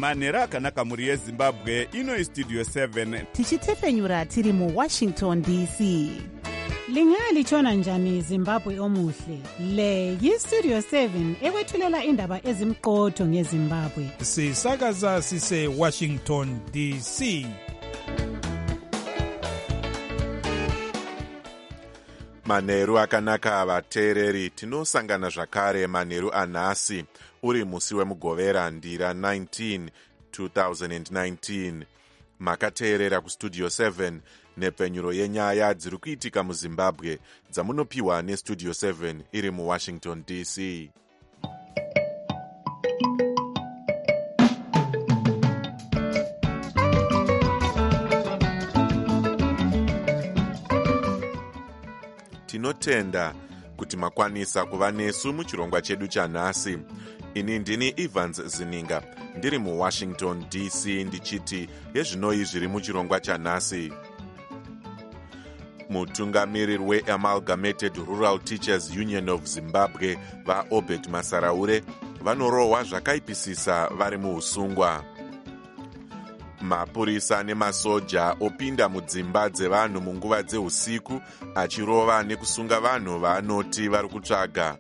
manheru akanaka mhuri yezimbabwe. Ino istudio 7 tichitefenyura tiri muwashington dc. Lingalitshona njani Zimbabwe omuhle? Le yistudio 7 ekwethulela indaba ezimqotho ngeZimbabwe. Sisakaza sise Washington DC. Manheru akanaka vateereri, tinosangana zvakare manheru anhasi uri musi wemugovera ndira 19 2019. Makateerera kustudio 7 nepfenyuro yenyaya dziri kuitika muZimbabwe dzamunopiwa nestudio 7 iri muWashington DC. Tinotenda kuti makwanisa kuva nesu muchirongwa chedu chanhasi. Ini ndini Evans Zininga, ndiri muWashington DC ndichiti yezvinoi zviri muchirongwa chanhasi. Mutungamiriri weAmalgamated Rural Teachers Union of Zimbabwe vaObert Masaraure vanorohwa zvakaipisisa vari muusungwa. Mapurisa nemasoja opinda mudzimba dzevanhu munguva dzeusiku achirova nekusunga vanhu vaanoti vari kutsvaga.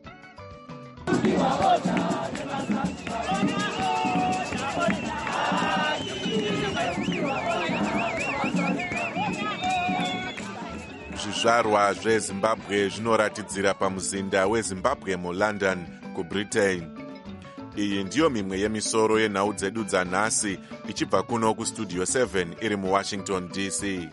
Zvizvarwa zveZimbabwe zvinoratidzira pamuzinda weZimbabwe muLondon kuBritain. Iyi ndiyo mimwe yemisoro yenhau dzedu dzanhasi ichibva kuno kustudio 7 iri muWashington DC.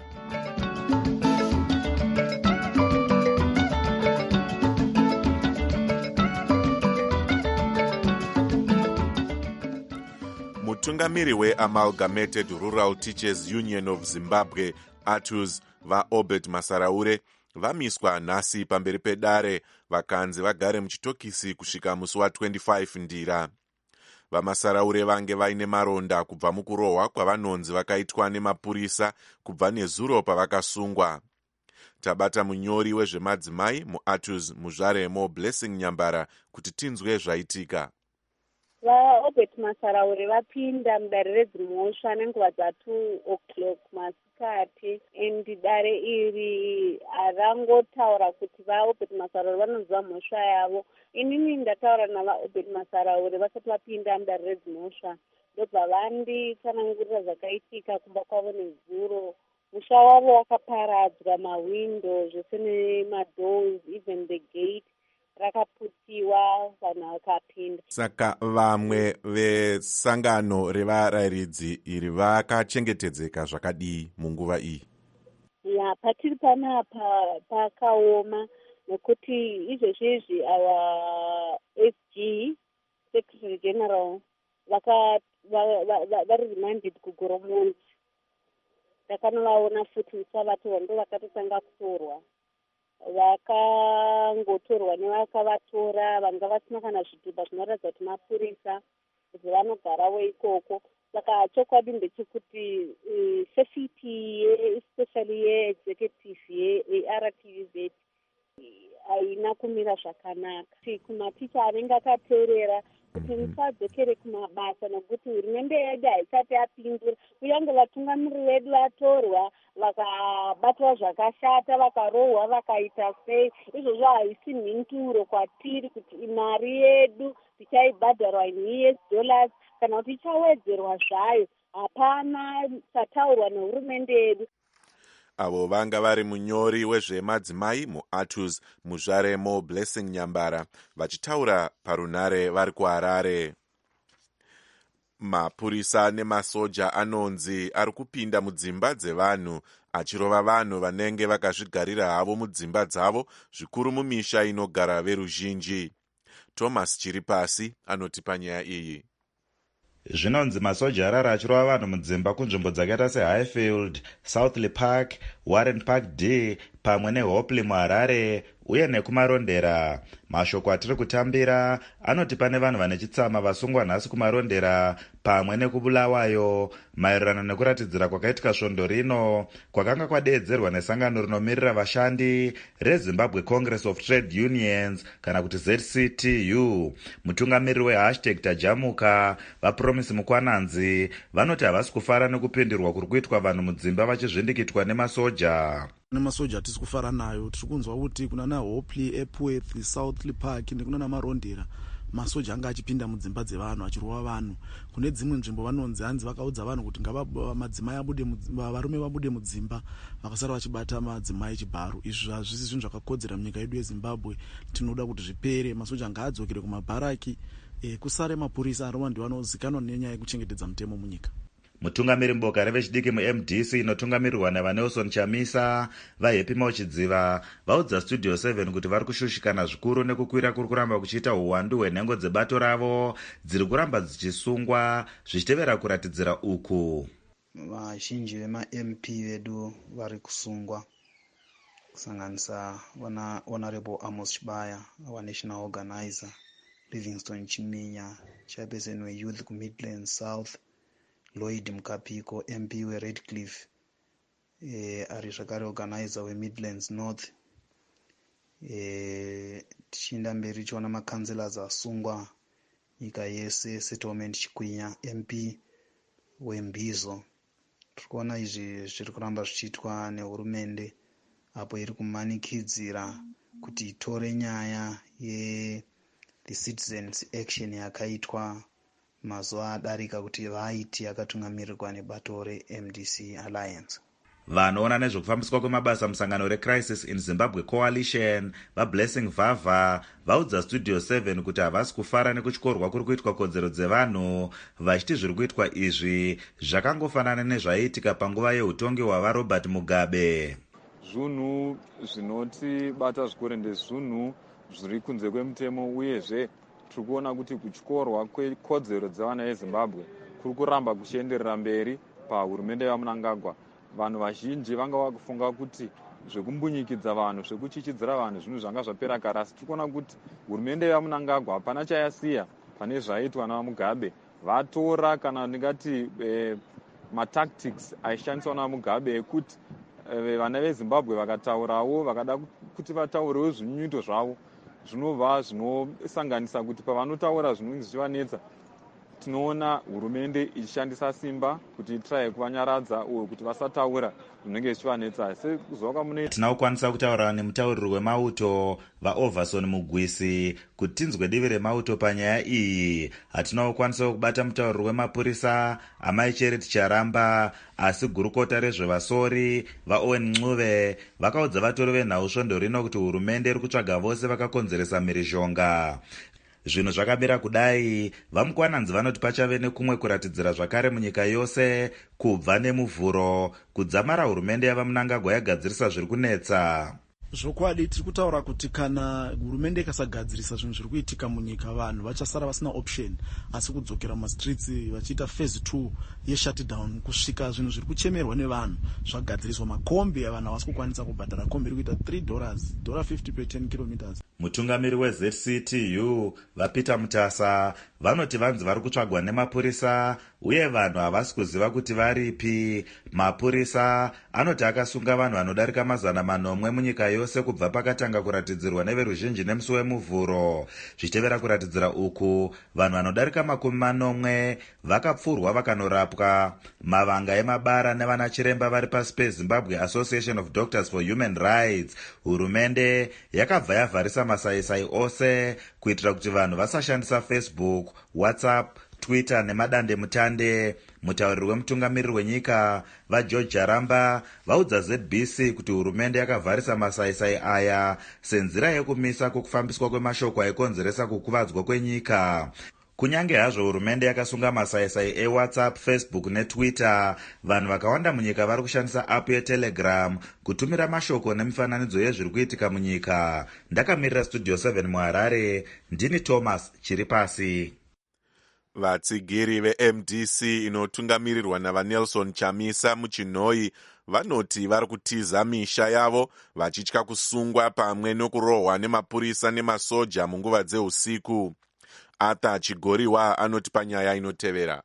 Mutungamiri weAmalgamated Rural Teachers Union of Zimbabwe ATUZ vaObert Masaraure vamiswa nhasi pamberi pedare vakanzi vagare muchitokisi kusvika musi wa25 ndira. VaMasaraure vange vaine maronda kubva mukurohwa kwavanonzi vakaitwa nemapurisa kubva nezuro pavakasungwa. Tabata munyori wezvemadzimai muATUZ Muzvaremo Blessing Nyambara kuti tinzwe zvaitika. VaObert Masaraure vapinda mudare redzimhosva nenguva dza2 masikati, endi dare iri harangotaura kuti vaObert Masaraure vanoziva mhosva yavo. Inini ndataura navaObert Masaraure vasati vapinda mudare redzimhosva, ndobva vanditsanangurira zvakaitika kumba kwavo nezuro. Musha wavo wakaparadzwa, mawindo zvese nemadoors, even the gate rakaputiwa, vanhu vakapinda. Saka vamwe vesangano revarayiridzi iri vakachengetedzeka zvakadii munguva iyi? Ya, patiri panapa pakaoma nekuti izvezvizvi our SG Secretary General vari remanded kuGoromonzi. Takanovaona futi musavatorwa, ndo vakatotanga kutorwa. Vakangotorwa nevakavatora, vanga vasina kana zvitupa zvinoratidza kuti mapurisa kuti vanogarawo ikoko. Saka chokwadi ndechekuti safety especially yeexecutive yeRTVZ haina kumira zvakanaka. Kumaticha anenge akateerera kuti musadzokere kumabasa nekuti hurumende yedu haisati yapindura. Kuyange vatungamiriri vedu vatorwa vakabatwa zvakashata, vakarohwa, vakaita sei, izvozvo haisi mhinduro kwatiri kuti mari yedu tichaibhadharwa $US kana kuti ichawedzerwa zvayo. Hapana chataurwa nehurumende yedu. Avo vanga vari munyori wezvemadzimai muATUZ Muzvaremo Blessing Nyambara vachitaura parunhare vari kuHarare. Mapurisa nemasoja anonzi ari kupinda mudzimba dzevanhu achirova vanhu vanenge vakazvigarira havo mudzimba dzavo, zvikuru mumisha inogara veruzhinji. Thomas Chiripasi anotipa nyaya iyi. Zvinonzi masoja arara achirova vanhu mudzimba kunzvimbo dzakaita seHighfield, Southley Park, Warren Park D pamwe neHopley muHarare uye nekumarondera. Mashoko atiri kutambira anoti pane vanhu vane chitsama vasungwa nhasi kumarondera pamwe nekubulawayo, maererano nekuratidzira kwakaitika svondo rino kwakanga kwadeedzerwa nesangano rinomirira vashandi reZimbabwe Congress of Trade Unions kana kuti ZCTU. Mutungamiriri wehashtag tajamuka vaPromise Mukwananzi vanoti havasi kufara nekupindirwa kuri kuitwa vanhu mudzimba vachizvindikitwa nemasoja. Nemasoja hatisi kufara nayo. Tiri kunzwa kuti kuna naHopley, Epworth, Southley Park nekuna namarondera masoja anga achipinda mudzimba dzevanhu achirova vanhu. Kune dzimwe nzvimbo vanonzi hanzi vakaudza vanhu kuti madzimai abude, varume vabude mudzimba vakasara vachibata madzimai chibharo. Izvi hazvisi zvinhu zvakakodzera munyika yedu yeZimbabwe. Tinoda kuti zvipere, masoja ngaadzokere kumabharaki, kusare mapurisa arova ndivanozikanwa nenyaya yekuchengetedza mutemo munyika. Mutungamiri muboka revechidiki muMDC inotungamirirwa naVanelson Chamisa vaHappy Mauchidziva vaudza Studio 7 kuti vari kushushikana zvikuru nekukwira kuri kuramba kuchiita uwandu hwenhengo dzebato ravo dziri kuramba dzichisungwa zvichitevera kuratidzira uku. Vazhinji vemaMP vedu vari kusungwa kusanganisa Honorable Amos Chibaya, our national organizer, Livingstone Chiminya, chairperson weYouth kuMidlands South, Lloyd Mukapiko, MP weRedcliffe, ari zvakare organizer weMidlands North. Tichienda mberi tichiona makanzellors asungwa nyika yese, Settlement Chikwinya, MP weMbizo. Tirikuona izvi zviri kuramba zvichiitwa nehurumende apo iri kumanikidzira kuti itore nyaya the Citizens Action yakaitwa mazuva adarika kuti vaiti yakatungamirirwa nebato reMDC Alliance. Vanoona nezvekufambiswa kwemabasa musangano reCrisis in Zimbabwe Coalition vaBlessing Vava vaudza Studio 7 kuti havasi kufara nekutyorwa kuri kuitwa kodzero dzevanhu, vachiti zviri kuitwa izvi zvakangofanana nezvaiitika panguva yeutongi hwavaRobert Mugabe. Zvinhu zvinotibata zvikuru ndezvinhu zviri kunze kwemutemo, uyezve tiri kuona kuti kutyorwa kwekodzero dzevana veZimbabwe kuri kuramba kuchienderera mberi pahurumende yaMnangagwa. Vanhu vazhinji vanga vakufunga kuti zvekumbunyikidzwa vanhu, zvekuchichidzira vanhu zvinhu zvanga zvapera kare, asi tiri kuona kuti hurumende yaMnangagwa hapana chayasiya pane zvaitwa naMugabe. Vatora kana ndingati matactics aishandiswa naMugabe ekuti vana veZimbabwe vakataurawo, vakada kuti vataurewo zvinyunyuto zvavo zvinobva zvinosanganisa kuti pavanotaura zvinenge zvichivanetsa, tinoona hurumende ichishandisa simba kuti itrai kuvanyaradza uye kuti vasataura zvinenge zvichivanetsa. Tinokwanisa kutaura nemutauriri wemauto vaOverson Mugwisi kuti tinzwe divi remauto panyaya iyi. Hatinokwanisa kubata mutauriri wemapurisa Amai Charity Charamba, asi gurukota rezvevasori vaOwen Ncube vakaudza vatori venhau svondo rino kuti hurumende iri kutsvaga vose vakakonzeresa mhirizhonga. Zvinhu zvakamira kudai, vaMukwananzi vanoti pachave nekumwe kuratidzira zvakare munyika yose kubva nemuvhuro kudzamara hurumende yavaMnangagwa yagadzirisa zviri kunetsa. Zvokwadi tiri kutaura kuti kana hurumende ikasagadzirisa zvinhu zviri kuitika munyika, vanhu vachasara vasina option asi kudzokera mumastreets vachiita phase 2 yeshutdown kusvika zvinhu zviri kuchemerwa nevanhu zvagadziriswa. Makombi vanhu havasi kukwanisa kubhadhara kombi iri kuita $3.50 per 10 kilometers. Mutungamiri weZCTU vaPeter Mutasa vanoti vanzi vari kutsvagwa nemapurisa uye vanhu havasi kuziva kuti varipi. Mapurisa anoti akasunga vanhu vanodarika 400 munyika yose kubva pakatanga kuratidzirwa neveruzhinji nemusi wemuvhuro. Zvichitevera kuratidzira uku, vanhu vanodarika 40 vakapfurwa vakanorapwa. Mavanga emabara nevana chiremba vari pasi peZimbabwe Association of Doctors for Human Rights, hurumende yakabva yavharisa masaisai ose kuitira kuti vanhu vasashandisa Facebook, WhatsApp, Twitter nemadande mutande. Mutauriri wemutungamiriri wenyika vaGeorge Charamba vaudza ZBC kuti hurumende yakavharisa masaisai aya senzira yekumisa kukufambiswa kwemashoko aikonzeresa kukuvadzwa kwenyika. Kunyange hazvo hurumende yakasunga masaisai eWhatsApp, Facebook neTwitter, vanhu vakawanda munyika vari kushandisa app yeTelegram kutumira mashoko nemifananidzo yezviri kuitika munyika. Ndakamirira Studio 7 muHarare, ndini Thomas Chiripasi. Vatsigiri veMDC inotungamirirwa naVanelson Chamisa muChinhoi vanoti vari kutiza misha yavo vachitya kusungwa pamwe nokurohwa nemapurisa nemasoja munguva dzeusiku. Arthur Chigoriwa anoti panyaya inotevera.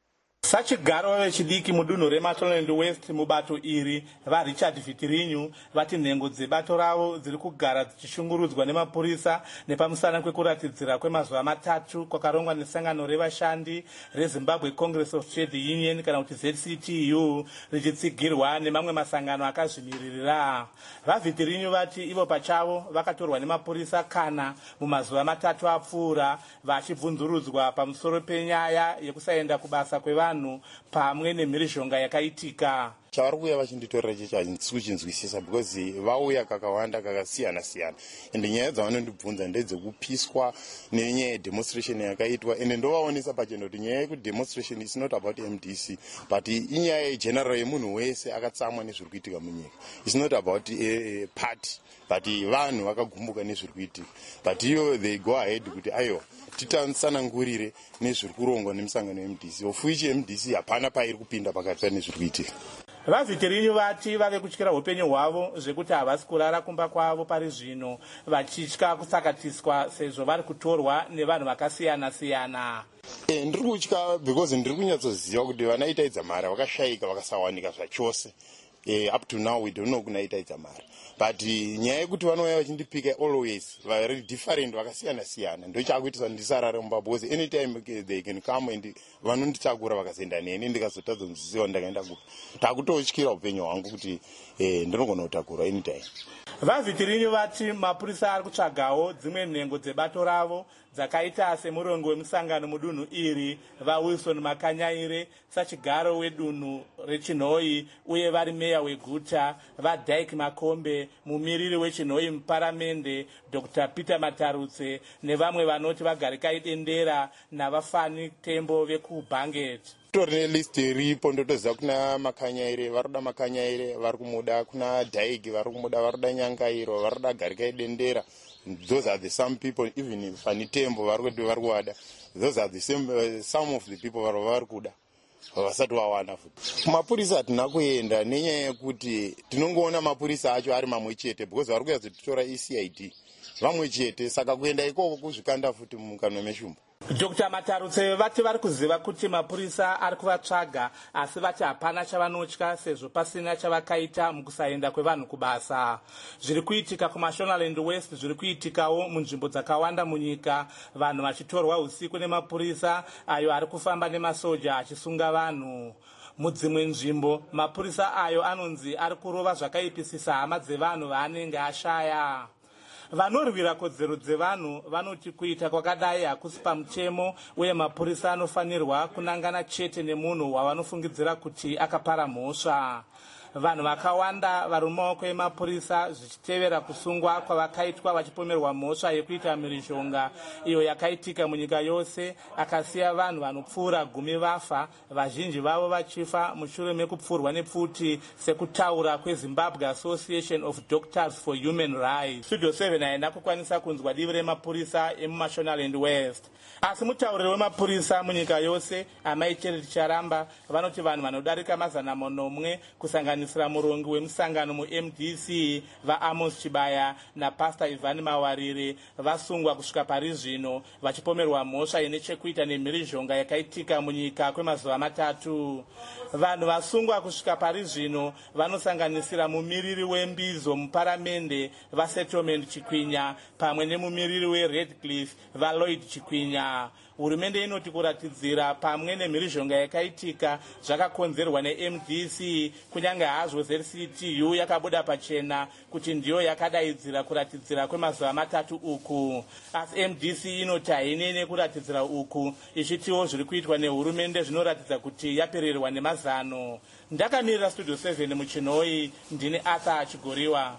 Sachigaro vechidiki mudunhu reMashonaland West mubato iri vaRichard Vitirinyu vati nhengo dzebato ravo dziri kugara dzichishungurudzwa nemapurisa nepamusana kwekuratidzira kwemazuva matatu kwakarongwa nesangano revashandi reZimbabwe Congress of Trade Union kana kuti ZCTU richitsigirwa nemamwe masangano akazvimiririra. VaVitirinyu vati ivo pachavo vakatorwa nemapurisa kana mumazuva matatu apfuura vachibvunzurudzwa pamusoro penyaya yekusaenda kubasa kwevanhu pamwe nemhirizhonga yakaitika. chavari kuuya vachinditorera icho handisi kuchinzwisisa because vauya kakawanda kakasiyana siyana ende nyaya dzavanondibvunza ndedzekupiswa nenyaya yedemonstration yakaitwa ende ndovaonesa pachena kuti nyaya yekudemonstration is not about MDC but inyaya yegeneral yemunhu wese akatsamwa nezviri kuitika munyika. It's not about a party but vanhu vakagumbuka nezviri kuitika but iyo they go ahead kuti aiwa titsanangurire nezviri kurongwa nemusangano weMDC of which MDC hapana pairi kupinda pakati nezviri kuitika. VaVitirinyu vati vave kutyira upenyu hwavo zvekuti havasi kurara kumba kwavo pari zvino vachitya kusakatiswa sezvo vari kutorwa nevanhu vakasiyana siyana. Ndiri kutya because ndiri kunyatsoziva kuti vanaita idzamara vakashayika vakasawanika zvachose. Up to now we don't know kunaita idzamara but nyaya yekuti vanouya vachindipika always vari different vakasiyana siyana ndochakuitisa ndisarare mumba because anytime they can come and vanonditakura vakazoenda neni ndikazotadza kunzisiwa ndakaenda kupa takutotyira upenyu hwangu kuti ndinogona kutakura anytime. VaVitirinyu vati mapurisa ari kutsvagawo dzimwe nhengo dzebato ravo dzakaita semurongo wemusangano mudunhu iri vaWilson Makanyaire, sachigaro wedunhu reChinhoi uye vari meya weguta, vaDyke Makombe, mumiriri weChinhoi muparamende Dr. Peter Matarutse nevamwe vanoti vagarikai dendera navafani tembo vekuBanget. Tori nelist iripo ndotoziva kuna Makanyaire vari kuda Makanyaire vari kumuda, kuna Dyke vari kumuda, vari kuda Nyangairo vari kuda Garikai dendera. Those are the some people, even Fani Tembo vari kuwada. Those are the same some of the people vari kuda vasati vawana futi. Mapurisa hatina kuenda nenyaya yekuti tinongoona mapurisa acho ari mamwe chete because vari kuyazotitora ECID vamwe chete saka kuenda ikoko kuzvikanda futi mumukanwa meshumba. Dr. Matarutse vati vari kuziva kuti mapurisa ari kuvatsvaga asi vati hapana chavanotya sezvo pasina chavakaita mukusaenda kwevanhu kubasa. Zviri kuitika kuMashonaland West zviri kuitikawo munzvimbo dzakawanda munyika, vanhu vachitorwa usiku nemapurisa ayo ari kufamba nemasoja achisunga vanhu. Mudzimwe nzvimbo mapurisa ayo anonzi ari kurova zvakaipisisa hama dzevanhu vaanenge ashaya. Vanorwira kodzero dzevanhu vanoti kuita kwakadai hakusi pamutemo uye mapurisa anofanirwa kunangana chete nemunhu wavanofungidzira kuti akapara mhosva. Vanhu vakawanda vari mumaoko emapurisa zvichitevera kusungwa kwavakaitwa vachipomerwa mhosva yekuita mhirizhonga iyo yakaitika munyika yose akasiya vanhu vanopfuura 10 vafa, vazhinji vavo vachifa mushure mekupfurwa nepfuti sekutaura kweZimbabwe Association of Doctors for Human Rights. Studio 7 haina kukwanisa kunzwa divi remapurisa emuMashonaland West. Asi mutauriri wemapurisa munyika yose Amai Charity Charamba vanoti vanhu vanodarika 100 kusanganisira murongi wemusangano muMDC vaAmos Chibaya naPastor Ivan Mawarire vasungwa kusvika pari zvino vachipomerwa mhosva ine chekuita nemhirizhonga yakaitika munyika kwemazuva matatu. Vanhu vasungwa kusvika pari zvino vanosanganisira mumiriri weMbizo muparamende vaSettlement Chikwinya pamwe nemumiriri weRedcliffe vaLloyd Chikwinya. Hurumende inoti kuratidzira pamwe nemhirizhonga yakaitika zvakakonzerwa neMDC kunyange hazvo ZCTU yakabuda pachena kuti ndiyo yakadaidzira kuratidzira kwemazuva matatu uku. Asi MDC inoti hainene kuratidzira uku ichitiwo zviri kuitwa nehurumende zvinoratidza kuti yapererwa nemazano. Ndakamirira Studio 7 muChinhoi, ndini Arthur Chigoriwa.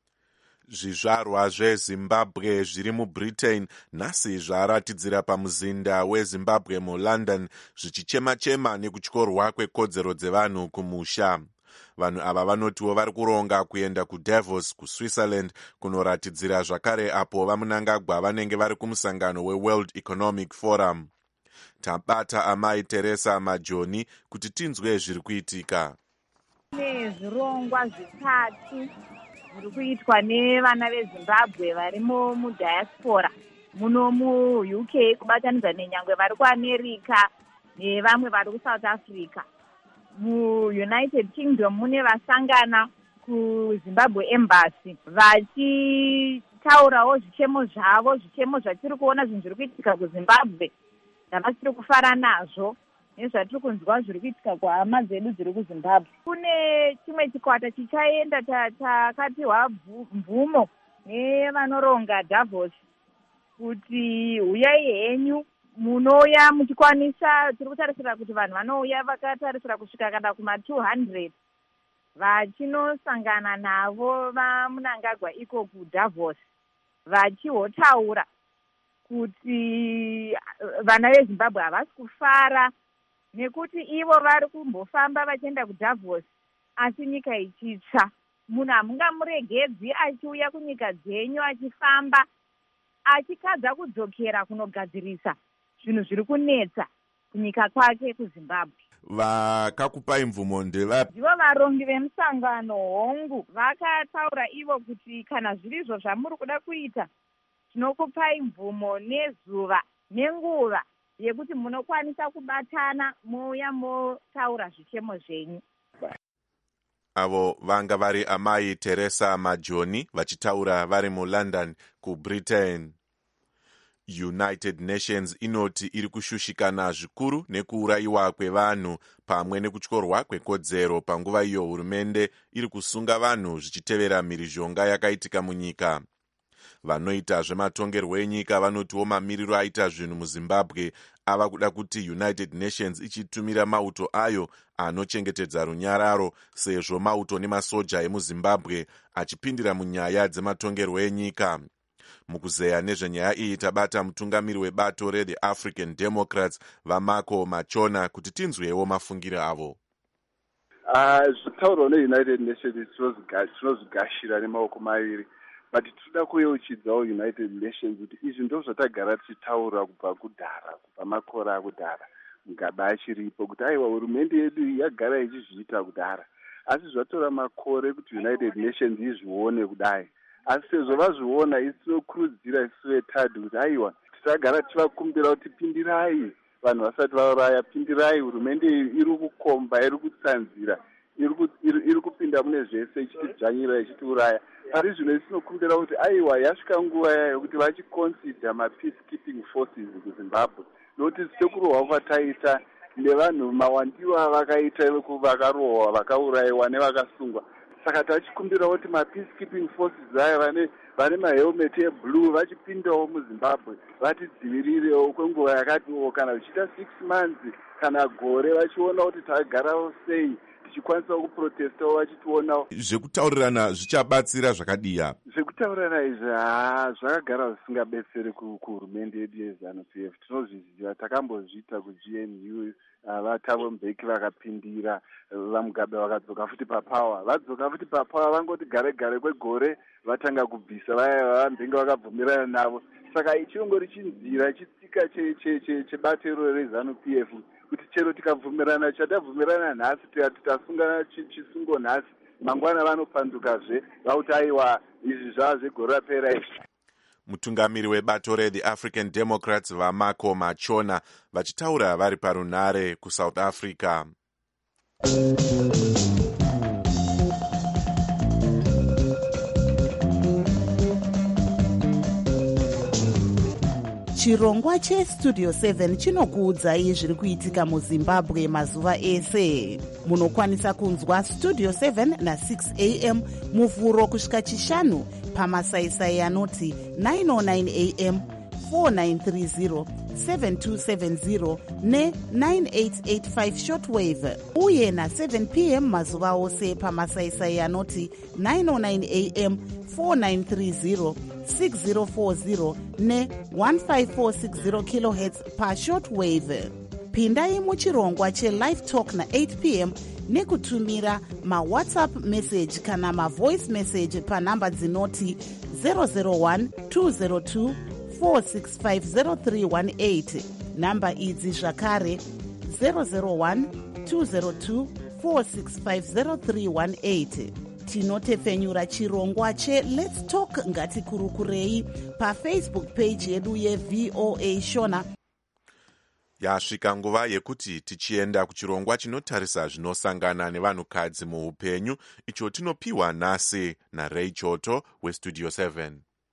Zvizvarwa zveZimbabwe zviri muBritain nhasi zvaratidzira pamuzinda weZimbabwe muLondon zvichichema-chema nekutyorwa kwekodzero dzevanhu kumusha. Vanhu ava vanotiwo vari kuronga kuenda kuDavos kuSwitzerland kunoratidzira zvakare apo vamunangagwa vanenge vari kumusangano weWorld Economic Forum. Tabata Amai Teresa Majoni kuti tinzwe zviri kuitika. kune zvirongwa zvitatu zviri kuitwa nevana vezimbabwe vari mudiaspora muno muuk kubatanidza nenyangwe vari kuamerica nevamwe vari kusouth africa. Muunited Kingdom mune vasangana kuzimbabwe embassy vachitaurawo zvichemo zvavo, zvichemo zvatiri kuona zvinhu zviri kuitika kuzimbabwe zvavatiri kufara nazvo nezvatiri kunzwa zviri kuitika kuhama dzedu dziri kuzimbabwe. Kune chimwe chikwata chichaenda takapiwa mvumo nevanoronga Davos kuti uyai henyu munouya muchikwanisa. Tiri kutarisira kuti vanhu vanouya vakatarisira kusvika kana kuma200 vachinosangana navo vamunangagwa iko kuDavos vachihotaura kuti vana vezimbabwe havasi kufara nekuti ivo vari kumbofamba vachienda kuDavos asi nyika ichitsva. Munhu hamungamuregedzi achiuya kunyika dzenyu achifamba achikadza kudzokera kunogadzirisa zvinhu zviri kunetsa kunyika kwake kuzimbabwe. Vakakupai mvumo ndevapi? Ndivo varongi vemusangano hongu. Vakataura ivo kuti kana zvirizvo zvamuri kuda kuita tinokupai mvumo nezuva nenguva yekuti munokwanisa kubatana mouya motaura zvichemo zvenyu. Avo vanga vari amai Teresa Majoni vachitaura vari muLondon kuBritain. United Nations inoti iri kushushikana zvikuru nekuurayiwa kwevanhu pamwe nekutyorwa kwekodzero panguva iyo hurumende iri kusunga vanhu zvichitevera mhirizhonga yakaitika munyika. Vanoita zvematongerwo enyika vanotiwo mamiriro aita zvinhu muZimbabwe ava kuda kuti United Nations ichitumira mauto ayo anochengetedza runyararo sezvo mauto nemasoja emuZimbabwe achipindira munyaya dzematongerwo enyika. Mukuzeya nezvenyaya iyi tabata mutungamiri webato reThe African Democrats vaMarco Machona kuti tinzwewo mafungiro avo. Zvitaurwa neUnited Nations tinozvigashira nemaoko maviri, but tinoda kuyeuchidzawo United Nations kuti izvi ndizvo zvatagara tichitaura kubva kudhara, kubva makore akudhara mugaba achiripo kuti aiwa hurumende yedu yagara ichizviita kudhara, asi zvatora makore kuti United Nations izvione kudai. Asi sezvo vazviona isi tinokurudzira isu veTADU kuti aiwa tisagara tivakumbira kuti pindirai vanhu vasati vauraya, pindirai, hurumende iri kukomba, iri kutsanzira, iri kupinda mune zvese ichitidzvanyira ichitiuraya. Ari zvino isi tinokumbira kuti aiwa yasvika nguva yayo kuti vachiconsider mapeacekeeping forces kuZimbabwe, nokuti sekurohwa kwataita nevanhu mawandiwa vakaita vakarohwa, vakaurayiwa nevakasungwa. Saka tachikumbira kuti mapeacekeeping forces aya vane mahelmet eblue vachipindawo muZimbabwe vatidzivirirewo kwenguva yakatiwo kana vichiita 6 months kana gore vachiona kuti tagarawo sei tichikwanisa kuprotestawo vachitiwonawo. Zvekutaurirana zvichabatsira zvakadiya? Zvekutaurirana izvi zvakagara zvisingabetseri kuhurumende yedu yeZANU-PF. Tinozviziva, takambozviita kuGNU, vatavo Mbeki vakapindira, vaMugabe vakadzoka futi papawa. Vadzoka futi papawa vangoti gare kwegore vatanga kubvisa vaya vaMbenga vakabvumirana navo. Saka ichingori chinzira chitsika chebato iro reZANU-PF kuti chero tikabvumirana chatavhumirana nhasi titasungana chisungo nhasi mangwana vanopandukazve vauti aiwa izvi zvazvegore rapera izvi. Mutungamiri webato reThe African Democrats vaMarco Machona vachitaura vari parunare kuSouth Africa. Chirongwa cheStudio 7 chinokuudzai zviri kuitika muZimbabwe mazuva ese. Munokwanisa kunzwa Studio 7 na6 am muvhuro kusvika chishanu pamasaisai anoti 909 am, 4930, 7270 ne9885 shortwave, uye na7 pm mazuva ose pamasaisai anoti 909 am, 4930, 6040 ne1546 kHz pashortwave. Pindai muchirongwa chelive talk na8 pm nekutumira mawhatsapp message kana mavoice message panhamba dzinoti 001 202 4650318. Namba idzi zvakare 001 202 086500318. tinotepfenyura chirongwa cheLet's Talk ngatikurukurei pafacebook page yedu yeVOA Shona. Yasvika nguva yekuti tichienda kuchirongwa chinotarisa zvinosangana nevanhukadzi muupenyu, icho tinopiwa nhasi naRay Choto weStudio 7.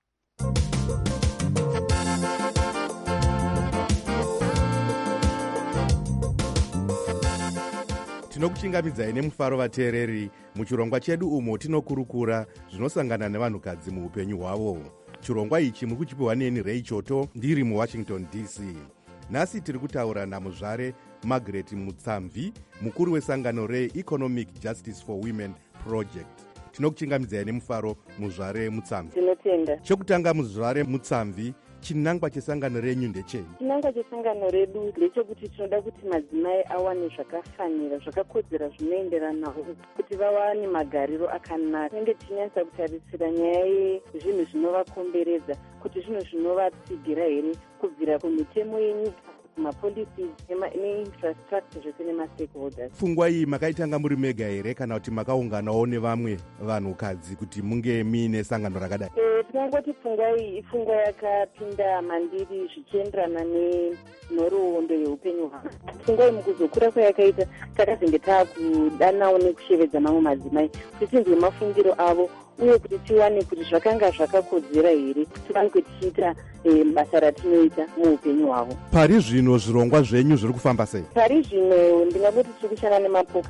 Tinokuchingamidzai nemufaro vateereri muchirongwa chedu umo tinokurukura zvinosangana nevanhukadzi muupenyu hwavo. Chirongwa ichi muri kuchipiwa neni Ray Choto ndiri muWashington DC. Nhasi tiri kutaura namuzvare Margaret Mutsamvi, mukuru wesangano reEconomic Justice for Women Project. Tinokuchingamidzai nemufaro muzvare Mutsamvi. Tinotenda. Chekutanga muzvare Mutsamvi, chinangwa chesangano renyu ndechei? Chinangwa chesangano redu ndechekuti tinoda kuti madzimai awane zvakafanira, zvakakodzera zvinoenderanawo kuti vawane magariro akanaka. Tinenge tichinyatsa kutarisira nyaya yezvinhu zvinovakomberedza, kuti zvinhu zvinovatsigira here kubvira kumitemo yenyika, mapolicies neinfrastructure zvese nemastakeholders. Pfungwa iyi makaitanga muri mega here kana kuti makaunganawo nevamwe vanhukadzi kuti munge muine sangano rakadai? Tinongoti pfungwa iyi ipfungwa yakapinda mandiri zvichienderana nenhoroondo yeupenyu hwavo. Pfungwa iyi mukuzokura kwayakaita takazenge taakudanawo nekushevedza mamwe madzimai kuti tinzwe mafungiro avo uye kuti tiwane kuti zvakanga zvakakodzera here tivange tichiita basa ratinoita muupenyu hwavo. Pari zvino zvirongwa zvenyu zviri kufamba sei? Pari zvino ndingangoti tiri kushanda nemapoka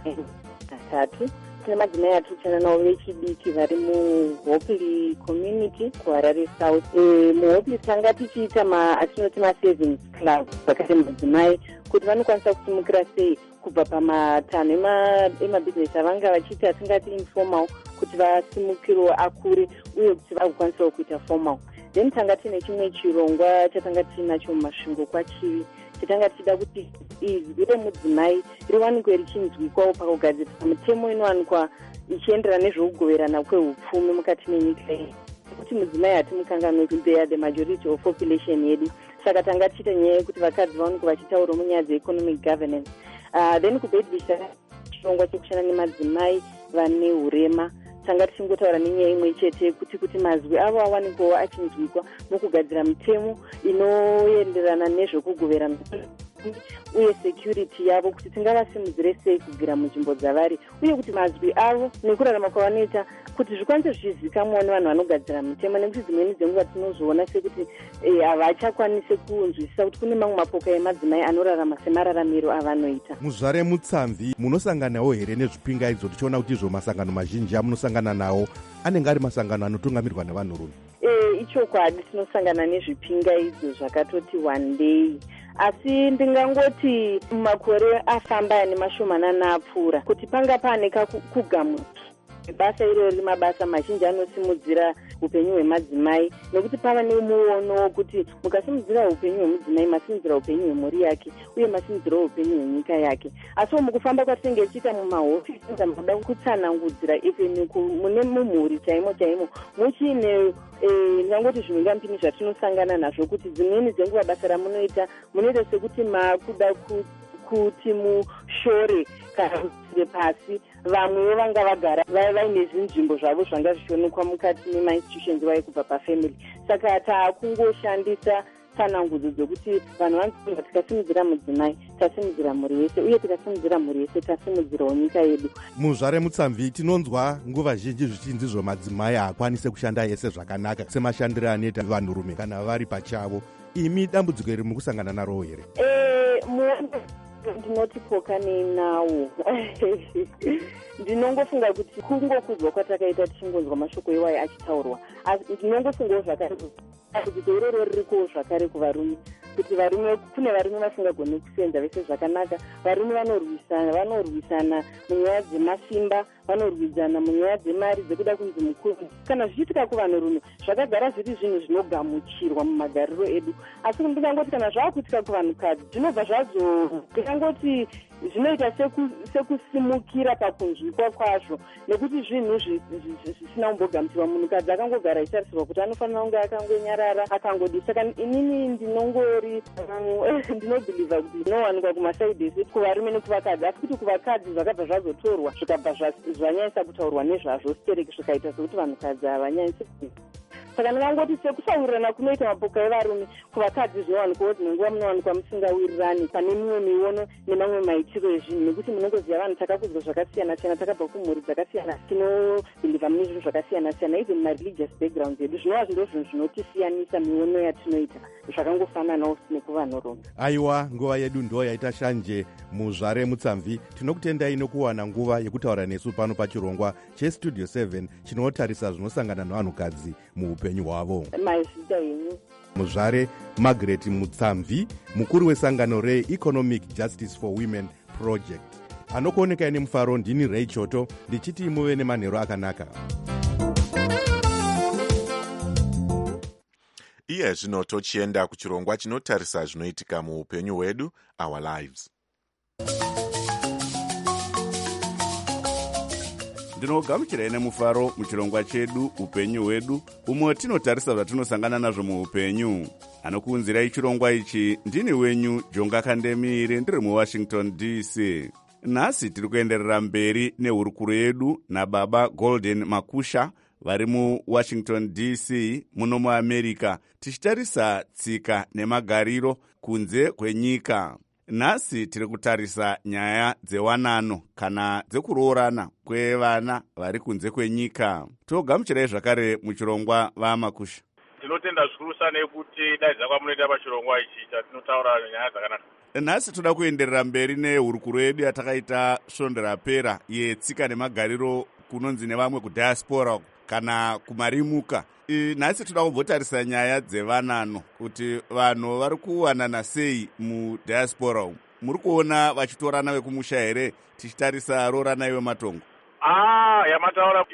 3. Tine madzimai atikushanda navo vechidiki vari muHopley community kuHarare South. MuHopley tanga tichiita atinoti masavings club zvakati madzimai kuti vanokwanisa kusimukira sei kubva pamatanho emabhizinesi avanga vachiita atingati informal kuti vasimukirewo akure uye kuti vagokwanisawo kuita formal. Then tanga tine chimwe chirongwa chatanga tinacho mumasvingo kwachivi chitanga tichida kuti izwi remudzimai riwanikwe richinzwikwawo pakugadzirisa mitemo inowanikwa ichienderana nezvekugoverana kwehupfumi mukati menyika yedu, kuti mudzimai hatimukanganwe kuti they are the majority of population yedu. Saka tanga tichiita nyaya yekuti vakadzi vawanikwa vachitaurawo munyaya dzeeconomic governance. Then kubhedhisa chirongwa chekushanda nemadzimai vane urema tanga tichingotaura nenyaya imwe chete kuti mazwi avo awanikwawo achinzwikwa mukugadzira mitemo inoenderana nezvekugoverana uye security yavo, kuti tingavasimudzire sei kubvira munzvimbo dzavari, uye kuti mazwi avo nekurarama kwavanoita kuti zvikwanise zvichizivikanwa nevanhu vanogadzira mitemo, nekuti dzimweni dzenguva tinozoona sekuti havachakwanise kunzwisisa kuti kune mamwe mapoka emadzimai anorarama semararamiro avanoita. Muzvare Mutsamvi, munosanganawo here nezvipingaidzo tichiona kuti izvo masangano mazhinji amunosangana nawo anenge ari masangano anotungamirwa nevanhurume? Ichokwadi, tinosangana nezvipingaidzo zvakatoti one day, asi ndingangoti makore afamba nemashomanana apfuura kuti panga pane kugamuchira basa irori mabasa mazhinji anosimudzira upenyu hwemadzimai, nekuti pava nemuono wokuti mukasimudzira upenyu hwemudzimai masimudzira upenyu hwemhuri yake uye masimudzira upenyu hwenyika yake. Asi mukufamba kwatinenge tichiita mumahofisi munoda kutsanangudzira even mune mumhuri chaimo chaimo muchiine ndingangoti zvimingampini zvatinosangana nazvo, kuti dzimweni dzenguva basa ramunoita munoita sekuti makuda kuti mushore kana kuti pasi vamwewo vanga vagara vaine zvinzvimbo zvavo zvanga zvichionekwa mukati memainstitutions vai kubva pafamily. Saka taakungoshandisa tsanangudzo dzokuti vanhu vanzwa tikasimudzira mudzimai tasimudzira mhuri yese, uye tikasimudzira mhuri yese tasimudzirawo nyika yedu. Muzvare Mutsamvi, tinonzwa nguva zhinji zvichinzi zvo madzimai haakwanise kushanda yese zvakanaka semashandiro anoita vanhurume kana vari pachavo. Imi dambudziko iri muri kusangana naro here? Ndinoti pokane nawo. Ndinongofunga kuti kungokudzwa kwatakaita tichingonzwa mashoko iwayo achitaurwa. Ndinongofungawo zvakare kuti dororo ririkowo zvakare kuvarume, kuti varume kune varume vasingagoni kusenza vese zvakanaka. Varume vanorwisana munyaya dzemasimba, vanorwisana munyaya dzemari dzekuda kunzi mukuru. Kana zvichiitika kuvanhurume zvakagara zviri zvinhu zvinogamuchirwa mumagariro edu, asi ndingangoti kana zvaakuitika kuvanhukadzi zvinobva ndingangoti zvinoita sekusimukira pakunzwikwa kwazvo, nekuti zvinhu zvisina kumbogamuchirwa. Munhukadzi akangogara achitarisirwa kuti anofanira kunge akangonyarara akangodi. Saka inini ndinobhilivha kuti zvinowanikwa kumasaidi ese kuvarume nekuvakadzi, asi kuti kuvakadzi zvakabva zvazotorwa zvikabva zvanyanyisa kutaurwa nezvazvo sitereki, zvikaita sekuti vanhukadzi havanyanyisi. Saka ndingangoti sekusaurirana kunoita mapoka evarume, kuvakadzi zvinowanikwawo dzimwe nguva munowanikwa musingawirirani pane mimwe miono nemamwe maitiro ezvinhu, nekuti munongoziva vanhu takakudzwa zvakasiyana-siyana, takabva kumhuri dzakasiyana, tinobhilivha mune zvinhu zvakasiyana-siyana, even mareligious background edu. Zvinova ndo zvinhu zvinotisiyanisa miono yatinoita, zvakangofananawo nekuvanhurume. Aiwa, nguva yedu ndo yaita shanje. Muzvare Mutsamvi, tinokutendai nokuwana nguva yekutaura nesu pano pachirongwa chestudio 7 chinotarisa zvinosangana nevanhukadzi muupenyu hwavo. Mazita yenyu Muzvare Margaret Mutsamvi, mukuru wesangano re-Economic Justice for Women Project. Anokuonekai nemufaro ndini Ray Choto, ndichiti muve nemanheru akanaka. Iye zvino tochienda kuchirongwa chinotarisa zvinoitika muupenyu hwedu, Our Lives. Ndinogamuchirai nemufaro muchirongwa chedu upenyu hwedu, umwe tinotarisa zvatinosangana nazvo muupenyu. Anokuunzirai chirongwa ichi ndini wenyu Jonga Kandemire, ndiri muWashington DC. Nhasi tiri kuenderera mberi nehurukuro yedu naBaba Golden Makusha vari muWashington DC muno muAmerica, tichitarisa tsika nemagariro kunze kwenyika. Nhasi tiri kutarisa nyaya dzewanano kana dzekuroorana kwevana vari kunze kwenyika. Togamuchirai zvakare muchirongwa vaMakusha. Tinotenda zvikurusa nekuti daidza kwamunoita pachirongwa ichi chatinotaura nyaya dzakanaka. Nhasi toda kuenderera mberi nehurukuro yedu yatakaita svondo rapera yetsika nemagariro kunonzi nevamwe kudiaspora kana kumarimuka. Nhasi toda kumbotarisa nyaya dzevanano, kuti vanhu vari kuwanana sei mudiaspora. Muri kuona vachitorana vekumusha here, tichitarisa roorana iwe matongo? Yamataura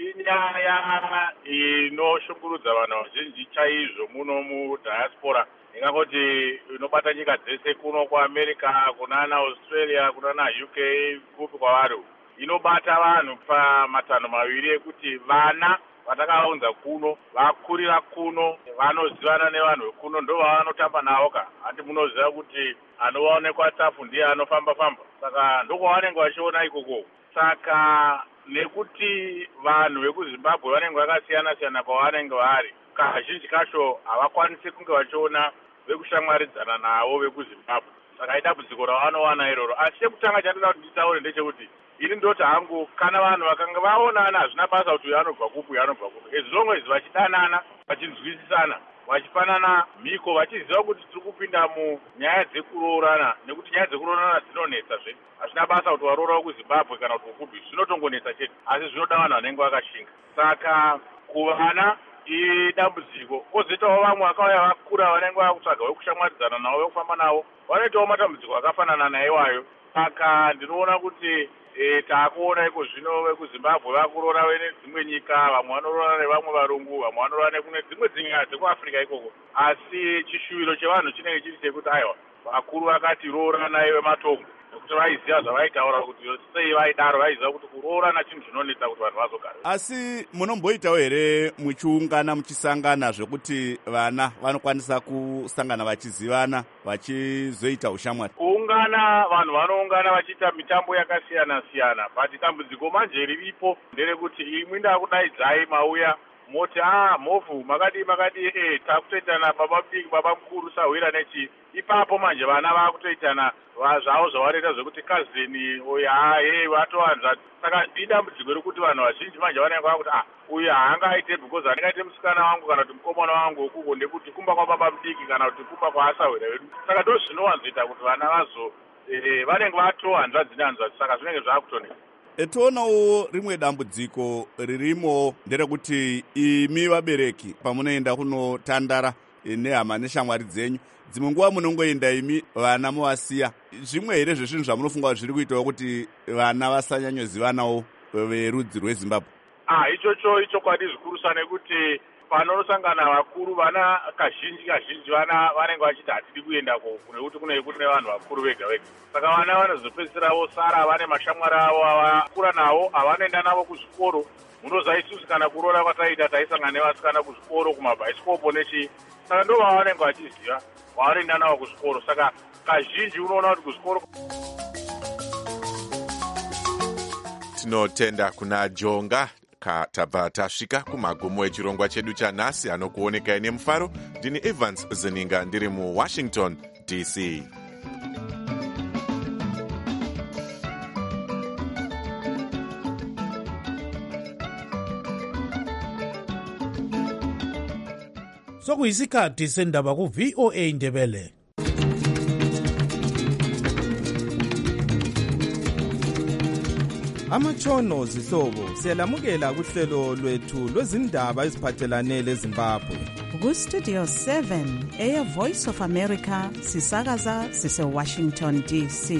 inyaya inoshungurudza vanhu vazhinji chaizvo muno mudiaspora, ingangoti inobata nyika dzese, kuno kuAmerica, kunana Australia, kunana UK, kupi kwavari. Inobata vanhu pamatanho maviri ekuti vana vatakaunza kuno vakurira kuno, vanozivana nevanhu vekuno, ndo vavanotamba navo. Handi munoziva kuti anoonekwa tafu ndiye anofamba-famba, saka ndokwavanenge vachiona ikoko. Saka nekuti vanhu vekuZimbabwe vanenge vakasiyana-siyana kwavanenge vari, kazhinji kacho havakwanisi kunge vachiona vekushamwaridzana navo vekuZimbabwe. Saka idambudziko ravanowana iroro. Asi chekutanga chandinoda kuti nditaure ndechekuti ini ndoti hangu kana vanhu vakanga vaonana hazvina basa kuti uyu anobva kupi uyu anobva kupi, as long as vachidanana, vachinzwisisana, vachipanana mhiko, vachiziva kuti tiri kupinda munyaya dzekuroorana, nekuti nyaya dzekuroorana dzinonetsa zve. Hazvina basa kuti waroora wekuZimbabwe kana kuti wekupi, zvinotongonetsa chete, asi zvinoda vanhu vanenge vakashinga. Saka kuvana idambudziko. Kozoitawo vamwe vakauya vakura vanenge vakutsvaga wekushamwaridzana navo, vekufamba navo, vanoitawo matambudziko akafanana naiwayo. Saka ndinoona kuti taakuona iko zvino vekuZimbabwe vakuroora nedzimwe nyika, vamwe vanoroora nevamwe varungu, vamwe vanoroora nekune dzimwe dzinyaya dzekuAfrica ikoko. Asi chishuwiro chevanhu chinenge chiri chekuti aiwa, vakuru vakati roorana iwe matongo, nekuti vaiziva zvavaitaura kuti sei vaidaro, vaiziva kuti kuroorana chinhu chinonetsa kuti vanhu vazogara. Asi munomboitawo here muchiungana muchisangana zvekuti vana vanokwanisa kusangana vachizivana vachizoita ushamwari? Kuungana, vanhu vanoungana vachiita mitambo yakasiyana-siyana, but dambudziko manje riripo nderekuti imwe ndakudaidzai mauya moti mhovhu makadi takutoitana baba mudiki baba mukuru sahwira nechi. Ipapo manje vana vakutoitana zvavo zvavaroita zvekuti kazini uyu vatowanza. Saka idambudziko rekuti vanhu vazhinji manje vanenge vakuti uyu haangaite because handingaite musikana wangu kana kuti mukomana wangu wekuko, ndekuti kumba kwababa mudiki kana kuti kumba kwaasahwira vedu. Saka ndo zvinowanzoita kuti vana vanenge vatohanzvadzi nehanzvadzi, saka zvinenge zvaakutoneka. Etoonawo rimwe dambudziko ririmo nderekuti imi vabereki pamunoenda kunotandara nehama neshamwari dzenyu, dzimwe nguva munongoenda imi vana movasiya. Zvimwe here zvezvinhu zvamunofunga zviri kuitawo kuti vana vasanyanyozivanawo verudzi rweZimbabwe? Ichocho ichokwadi zvikurusa, nekuti panonosangana vakuru vana kazhinji vanenge vachiti hatidi kuendako nekuti kune vanhu vakuru vega vega. Saka vana vanozopedzisira vosara vane mashamwari avo avakura navo avanoenda navo kuzvikoro. Munoziva isusu kana kuroora kwataita taisangana nevasikana kuzvikoro kumabhaisikopo nechii. Saka ndo vavanenge vachiziva vavanoenda navo kuzvikoro. Saka kazhinji unoona kuti kuzvikoro. Tinotenda kuna Jonga. Tabva tasvika kumagumo echirongwa chedu chanhasi anokuonekai nemufaro. Ndini Evans Zeninga ndiri muWashington DC. Sokuyisikhathi sendaba ku-VOA Ndebele. Amatshono zihlobo siyalamukela kuhlelo lwethu lwezindaba eziphathelane leZimbabwe. Ku-Studio 7 Air Voice of America sisakaza sise-Washington DC.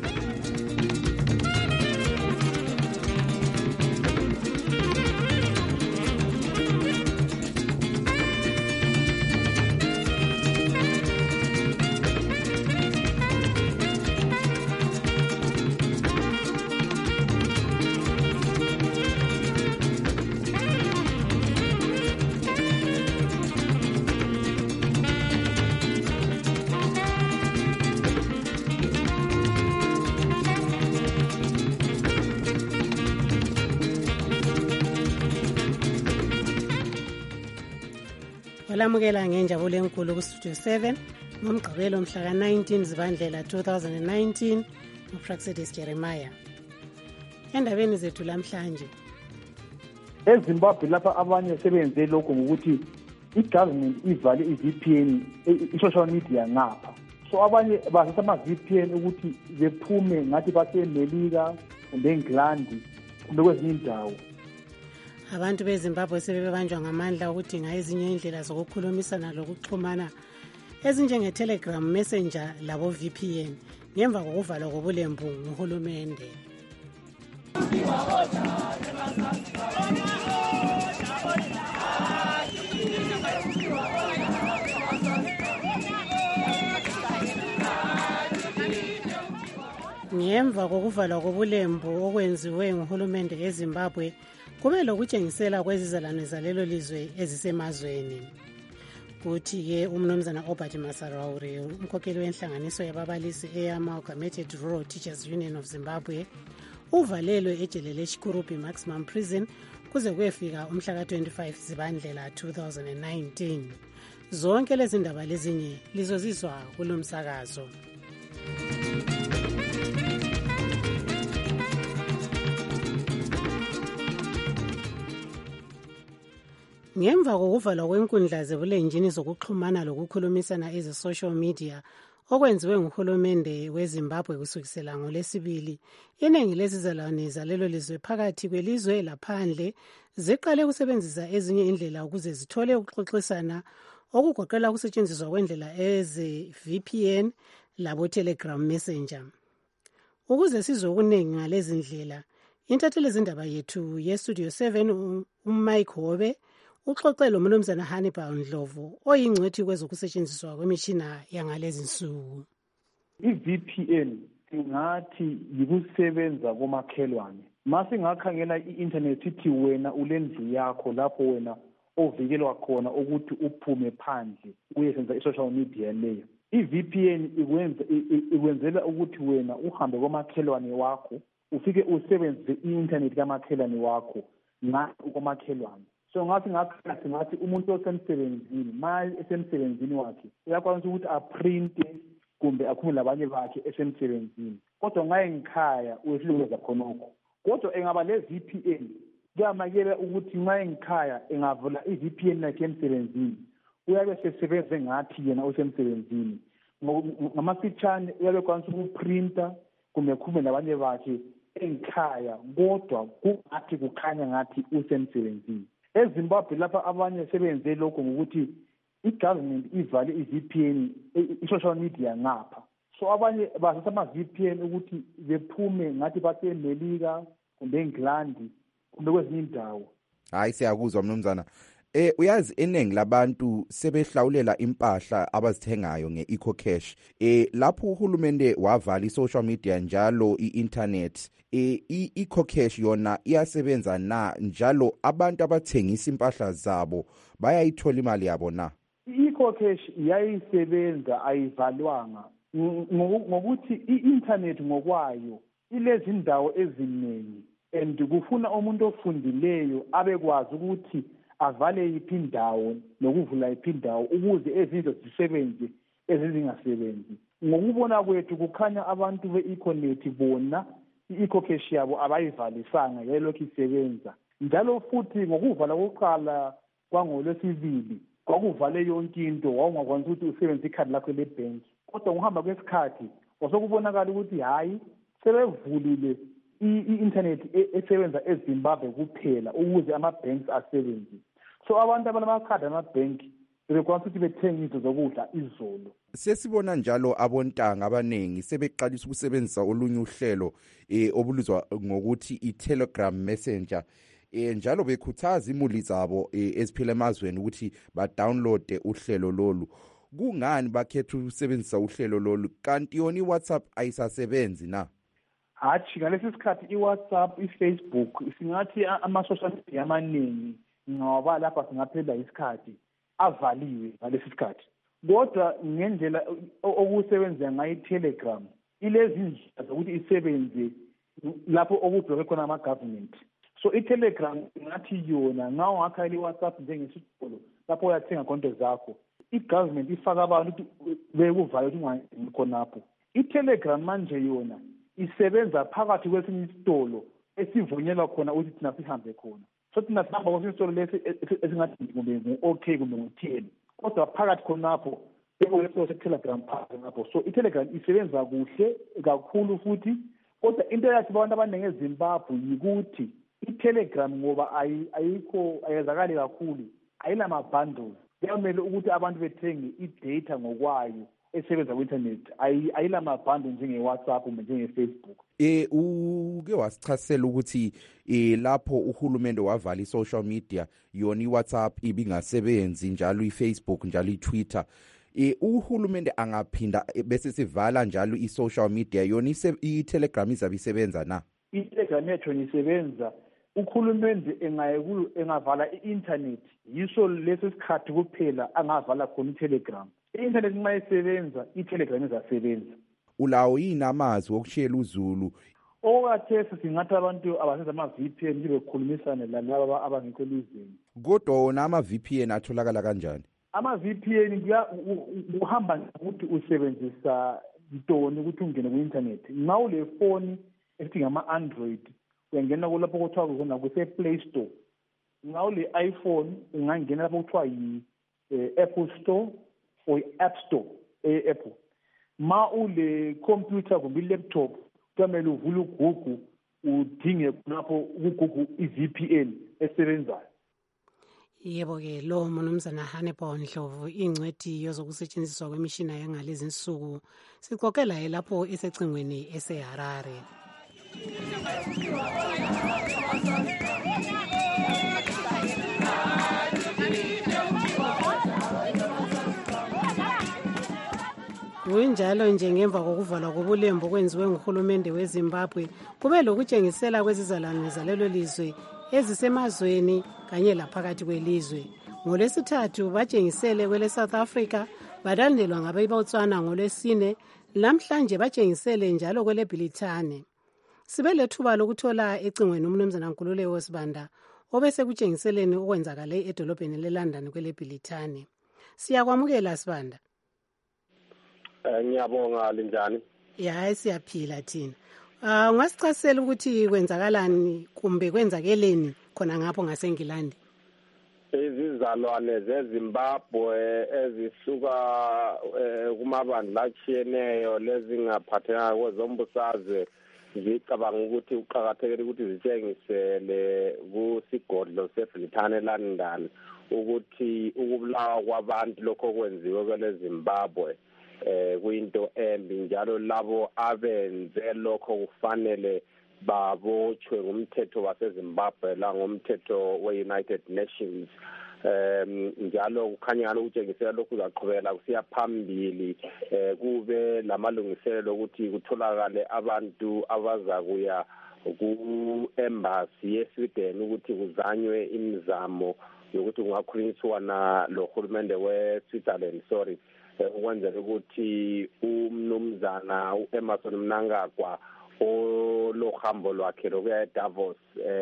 Olamukela ngenjabulo enkulu ku-Studio 7 ngomgqibelo mhla ka-19 Zibandlela 2019 nguPraxedis Jeremiah. Endabeni zethu lamhlanje, eZimbabwe lapha abanye sebenze lokho ngokuthi i-government ivale i-VPN i-social media ngapha. So abanye basasa ama-VPN ukuthi bephume ngathi baseMelika kumbe eNgilandi kumbe kwezinye indawo. Abantu beZimbabwe sebebanjwa ngamandla ukudinga ezinye indlela zokukhulumisana lokuxhumana ezinjenge-Telegram, Messenger labo VPN ngemva kokuvalwa kobulembu nguhulumende. Ngemva kokuvalwa kobulembu okwenziwe nguhulumende eZimbabwe, kube lokutshengisela kwezizalwane zalelo lizwe ezisemazweni. Kuthi-ke umnumzana Obert Masaraure, umkhokheli wenhlanganiso yababalisi eyamalgamated Rural Teachers Union of Zimbabwe, uvalelwe ejele leChikurupi Maximum Prison kuze kuyefika umhla ka-25 Zibandlela 2019. Zonke lezi ndaba lezinye lizozizwa kulo msakazo. Ngemva kokuvalwa kwenkundla zebulenjini zokuxhumana lokukhulumisana eze-social media okwenziwe nguhulumende weZimbabwe kusukisela ngoLwesibili, iningi lezizalwane zalelo lizwe phakathi kwelizwe laphandle ziqale ukusebenzisa ezinye indlela ukuze zithole ukuxoxisana okugoqela ukusetshenziswa kwendlela eze-VPN labo-Telegram Messenger. Ukuze sizwe okuningi ngalezi ndlela, intatheli zindaba yethu ye-Studio 7 uMike Hobe uxoxele umnumzana Hannibal Ndlovu oyingcwethi kwezokusetshenziswa kwemishina yangalezi nsuku. I-VPN ingathi yikusebenza komakhelwane. Mase ngakhangela i-internet ithi wena ulendlu yakho lapho wena ovikelwa khona ukuthi uphume phandle uyesenza i-social media leyo. I-VPN ikwenzela ukuthi wena uhambe komakhelwane wakho ufike usebenzise i-internet kamakhelwane wakho ngathi komakhelwane. So ngathi umuntu osemsebenzini manje esemsebenzini wakhe uyakwazi ukuthi aprinte kumbe akhume labanye bakhe esemsebenzini. Kodwa ngaye ngikhaya uyehluleka khonokho. Kodwa engaba le-VPN kuyamakela ukuthi ngaye ngikhaya engavula i-VPN yakhe emsebenzini uyabe sesebenze ngathi yena usemsebenzini. Ngamafitshane uyabe kwanisa ukuprinta kumbe akhume labanye bakhe engikhaya kodwa kungathi kukhanya ngathi usemsebenzini. eZimbabwe lapha abanye sebenze lokho ngokuthi i-government ivale i-VPN i-social media ngapha. So abanye basasa ama-VPN ukuthi bephume ngathi baseMelika kumbe eNgilandi kumbe kwezinye indawo. Hayi siyakuzwa mnumzana. Uyazi eningi labantu sebehlawulela impahla abazithengayo nge-EcoCash. Lapho uhulumende wavala i-social media njalo i-internet, i-EcoCash yona iyasebenza na njalo abantu abathengisa impahla zabo bayayithola imali yabo na? I-EcoCash yayisebenza ayivalwanga ngokuthi i-internet ngokwayo ilezi ndawo eziningi and kufuna umuntu ofundileyo abekwazi ukuthi avale iphi indawo nokuvula iphi indawo ukuze ezinto zisebenze ezingasebenzi. Ngokubona kwethu kukhanya abantu be-Econet bona i-EcoCash yabo abayivalisanga yayilokhu isebenza. Njalo futhi ngokuvala kokuqala kwangolwesibili kwakuvale yonke into, wawungakwazi ukuthi usebenzise ikhadi lakho lebhenki. Kodwa ngokuhamba kwesikhathi kwasokubonakala ukuthi hayi sebevulile i-internet esebenza eZimbabwe kuphela ukuze ama-banks asebenze. So abantu abanamakhadi amabhenki bekwazi ukuthi bethenge izinto zokudla izolo. Sesibona njalo abontanga abaningi sebeqalisa ukusebenzisa olunye uhlelo obuluzwa ngokuthi i-Telegram Messenger. Njalo bekhuthaza imuli zabo eziphila emazweni ukuthi ba-download uhlelo lolu. Kungani bakhetha ukusebenzisa uhlelo lolu kanti yona i-WhatsApp ayisasebenzi na? Hathi ngalesi sikhathi i-WhatsApp, i-Facebook singathi ama-social media amaningi ngoba lapha singaphela isikhathi avaliwe ngalesi sikhathi. Kodwa ngendlela okusebenza ngayo i-Telegram ilezi ndlela zokuthi isebenze lapho okubhekwe khona ama-government. So i-Telegram ngathi yona ngawo ngakhayela i-WhatsApp njengesitolo lapho uyathenga konto zakho. I-government ifaka abantu ukuthi bekuvale ukuthi ungangeni khonapho. I-Telegram manje yona isebenza phakathi kwesinye isitolo esivunyelwa khona ukuthi thina sihambe khona. So thina sihamba kwesinye isitolo lesi esingathi kumbe ngu-OK kumbe ngu-TN. Kodwa phakathi khonapho bekuleso se-Telegram phakathi ngapho. So i-Telegram isebenza kuhle kakhulu futhi. Kodwa into yathi abantu abaningi eZimbabwe yikuthi i-Telegram ngoba ayezakali kakhulu, ayinama-bundles. Kuyamele ukuthi abantu bethenge i-data ngokwayo esebenza ku-internet, ayilama-bundles njenge-WhatsApp kumbe njenge-Facebook. Uke wasichasisela ukuthi lapho uhulumende wavala i-social media yona i-WhatsApp ibingasebenzi njalo i-Facebook njalo i-Twitter. Uhulumende angaphinda bese sivala njalo i-social media yona i-Telegram izabe isebenza na? I-Telegram yethu isebenza. Uhulumende engavala i-internet yiso leso sikhathi kuphela angavala khona i-Telegram. I-internet nxa isebenza i-Telegram izasebenza. Ulawo yini amazwi okushiyela uzulu? Okathesi singathi abantu abasenza ama-VPN bekhulumisane lalaba abangekho elizweni. Kodwa wona ama-VPN atholakala kanjani? Ama-VPN kuhamba ngokuthi usebenzisa ntoni ukuthi ungene ku-internet. Nxa ule phone esithi ngama-Android uyangena kulapho kuthiwa khona kuse-Play Store. Nxa ule iPhone ungangena lapho kuthiwa yi-Apple Store or i-App Store e-Apple. Ma ule computer kumbe i-laptop kumele uvule uGoogle udinge lapho uGoogle i-VPN esebenzayo. Yebo-ke lo mnumzana Hannibal Ndlovu ingcwethi yozokusetshenziswa kwemishina yangalezi nsuku sixoxe laye lapho esecingweni eseHarare. Kunjalo nje ngemva kokuvalwa kobulembu okwenziwe nguhulumende weZimbabwe kube lokutshengisela kwezizalwane zalelo lizwe ezisemazweni kanye laphakathi kwelizwe. NgoLwesithathu batshengisele kwele South Africa, balandelwa ngabeBotswana ngoLwesine, namhlanje batshengisele njalo kwele Bhilithane. Sibe lethuba lokuthola ecingweni umnumzana Nkululeko Sibanda obesekutshengiseleni okwenzakale edolobheni leLondon kwele Bhilithane. Siyakwamukela Sibanda. Ngiyabonga linjani? Ya siyaphila thina. Ungasichasisela ukuthi kwenzakalani kumbe kwenzakeleni khona ngapho ngaseNgilandi? Izizalwane zeZimbabwe ezisuka kumabandla atshiyeneyo lezingaphathekanga kwezombusazwe zicabanga ukuthi uqakathekile ukuthi zitshengisele kusigodlo seBrithani eLondon ukuthi ukubulawa kwabantu lokho kwenziwe kwele Zimbabwe kuyinto embi, njalo labo abenze lokho kufanele babotshwe ngumthetho waseZimbabwe la ngomthetho we-United Nations. njalo kukhanyana ukutshengisela lokhu uzaqhubekela kusiya phambili kube lamalungiselelo ukuthi kutholakale abantu abazakuya ku-embassy ye-Sweden ukuthi kuzanywe imizamo yokuthi kungakhulunyiswana lohulumende we-Switzerland ukwenzela ukuthi umnumzana u-Emmerson Mnangagwa olohambo lwakhe lokuya eDavos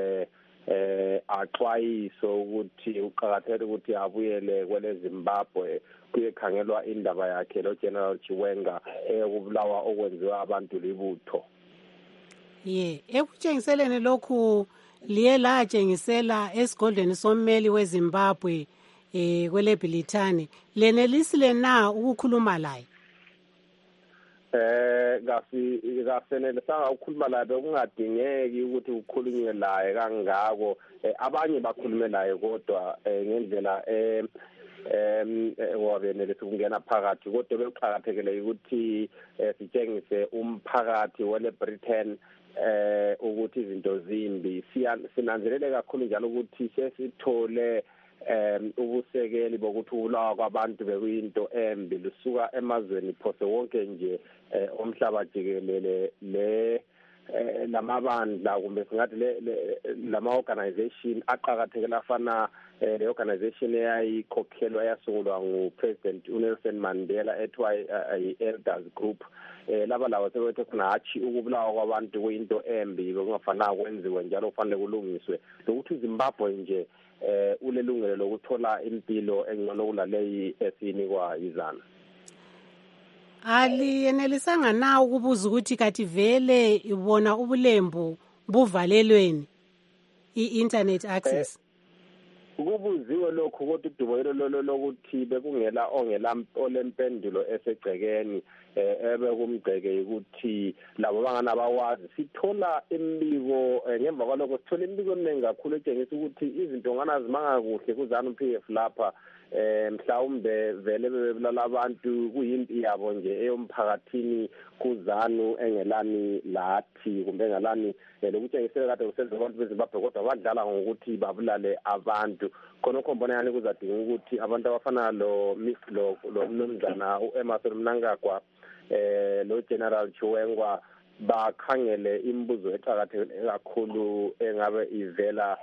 axwayiso ukuthi uqakathekile ukuthi abuyele kwele Zimbabwe kuyekhangelwa indaba yakhe lo General Chiwenga eyokubulawa okwenziwa abantu libutho. Ekutshengiseleni lokhu liye latshengisela esigodlweni sommeli weZimbabwe kwele Bhilithani lenelisile na ukukhuluma laye? Kasenelisanga ukukhuluma laye, bekungadingeki ukuthi ukhulunywe laye kangako. Abanye bakhulume laye kodwa ngendlela wabenelisa ukungena phakathi, kodwa bekuqakathekile ukuthi sitshengise umphakathi wele Britain ukuthi izinto zimbi. Sinanzelele kakhulu njalo ukuthi sesithole ubusekeli bokuthi ubulawa kwabantu bekuyinto embi lusuka emazweni phose wonke nje omhlaba jikelele lamabandla kumbe singathi lama-organization aqakathekile afana le organization eyayikhokhelwa yasungulwa nguPresident uNelson Mandela ethiwa i-Elders Group. Laba lawo sebethe khona hatshi ukubulawa kwabantu kuyinto embi bekungafanele kwenziwe njalo kufanele kulungiswe lokuthi uZimbabwe nje ulelungelo lokuthola impilo engcono kulaleyi esinikwa izana. Aliyenelisanga na ukubuza ukuthi kathi vele ibona ubulembu buvalelweni i-internet access? Kubuziwe lokho kodwa udubo lokuthi bekungela olempendulo esegcekeni ebekumgceke ukuthi labo bangana bawazi. Sithola imbiko ngemva kwalokho sithola imbiko eminingi kakhulu etshengisa ukuthi izinto ngana zimanga kuhle kuzana uPF lapha mhlawumbe vele bebulala abantu kuyimpi yabo nje eyomphakathini kuzanu engelani lathi kumbe engelani lokutshengisela kade kusenza abantu beZimbabwe kodwa badlala ngokuthi babulale abantu. Khonokho mbona yani kuzadinga ukuthi abantu abafana lo mnumzana uEmmerson Mnangagwa lo General Chiwenga bakhangele imibuzo eqakathekile kakhulu engabe ivela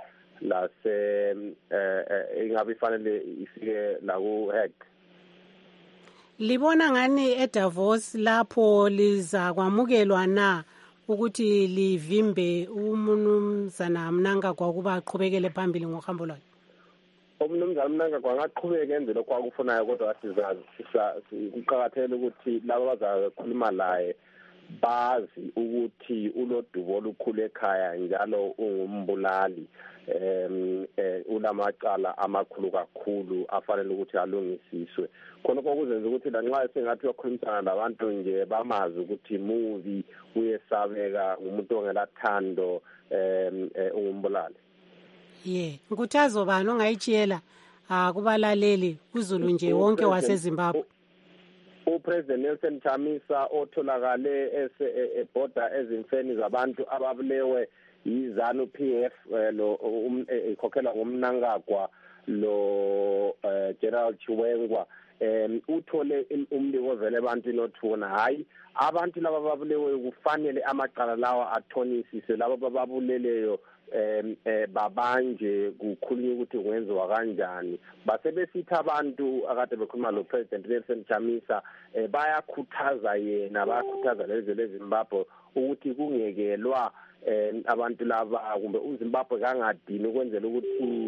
ingabe ifanele ifike la ku-Hague. Libona ngani eDavos lapho liza kwamukelwa na ukuthi livimbe umnumzana Mnangagwa ukuba aqhubekele phambili ngohambo lwakhe? Umnumzana Mnangagwa angaqhubeka enze lokho akufunayo kodwa kuqakathekile ukuthi laba abazakhuluma laye bazi ukuthi ulodubo olukhulu ekhaya njalo ungumbulali. Ulamacala amakhulu kakhulu afanele ukuthi alungisiswe khonokho kuzenza ukuthi lanxa sengathi uyakhulumisana labantu nje bamazi ukuthi muvi uyesabeka umuntu ongelathando ungumbulali. Nkuthazo bani ongayitshiyela kubalaleli kuZulu nje wonke waseZimbabwe? uPresident Nelson Chamisa otholakale ebhoda ezimfeni zabantu ababulewe izanu PF lo ikhokhelwa ngumnangagwa lo General Chiwenga uthole umbiko vele abantu nothuna hayi abantu laba babulewe kufanele amaqala lawa athonisise laba babuleleyo babanje kukhulunywa ukuthi kungenziwa kanjani basebesitha abantu akade bekhuluma lo President Nelson Chamisa bayakhuthaza yena bayakhuthaza lezi leZimbabwe ukuthi kungekelwa abantu laba kumbe uZimbabwe kangadini ukwenzela ukuthi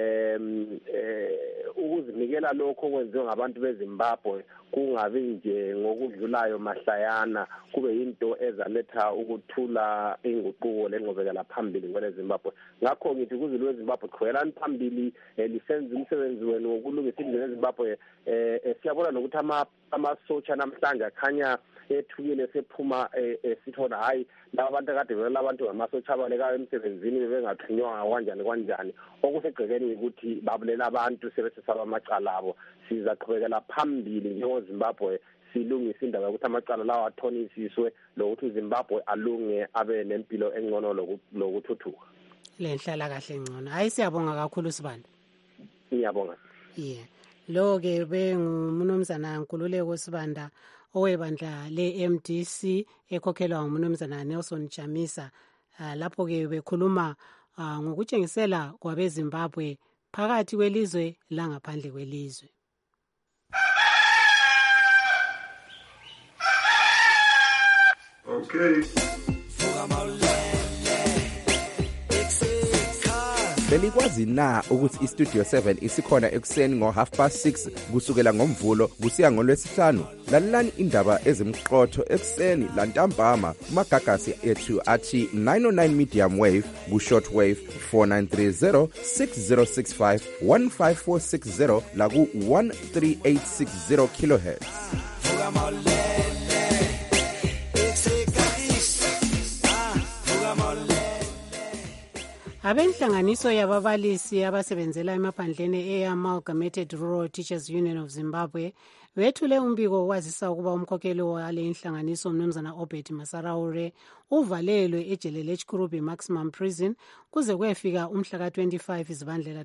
ukuzinikela lokho okwenziwa ngabantu beZimbabwe kungabi nje ngokudlulayo mahlayana kube yinto ezaletha ukuthula inguquko lenqubekela phambili kwele Zimbabwe. Ngakho ngithi kuzilwe Zimbabwe qhubelani phambili lisenze umsebenzi wenu wokulungisa indlela eZimbabwe. Siyabona nokuthi amasotsha namhlanje akhanya ethukile sephuma sithona hayi laba bantu akade vela abantu ngamasotsha abalekayo emsebenzini bebengathinywanga kanjani okusegcekeni ukuthi babulela abantu sebesesaba amacala abo. Sizaqhubekela phambili njengoZimbabwe silungisa indaba yokuthi amacala lawo athonisiswe lokuthi uZimbabwe alunge abe nempilo engcono lokuthuthuka. Lenhlala kahle ngcono. Hayi siyabonga kakhulu Sibanda. ngiyabonga. Yeah. Lo-ke benguMnumzana Nkululeko Sibanda owebandla le-MDC ekhokhelwa nguMnumzana Nelson Chamisa. Lapho-ke bekhuluma ngokutshengisela kwabeZimbabwe phakathi kwelizwe langaphandle kwelizwe. Okay. Belikwazi na ukuthi iStudio 7 isikhona ekuseni ngo6:30 kusukela ngomvulo kusiya ngolwesihlanu? Lalelani indaba ezimqotho ekuseni lantambama kumagagasi ethu athi 909 medium wave ku-short wave 4930 6065 15460 la ku-13860 kilohertz. Abenhlanganiso yababalisi abasebenzela emaphandleni e-Amalgamated Rural Teachers Union of Zimbabwe wethule umbiko wazisa ukuba umkhokheli wale inhlanganiso Mnumzana Obed Masaraure uvalelwe ejele leChikurubi Maximum Prison kuze kuyefika umhla ka-25 Zibandlela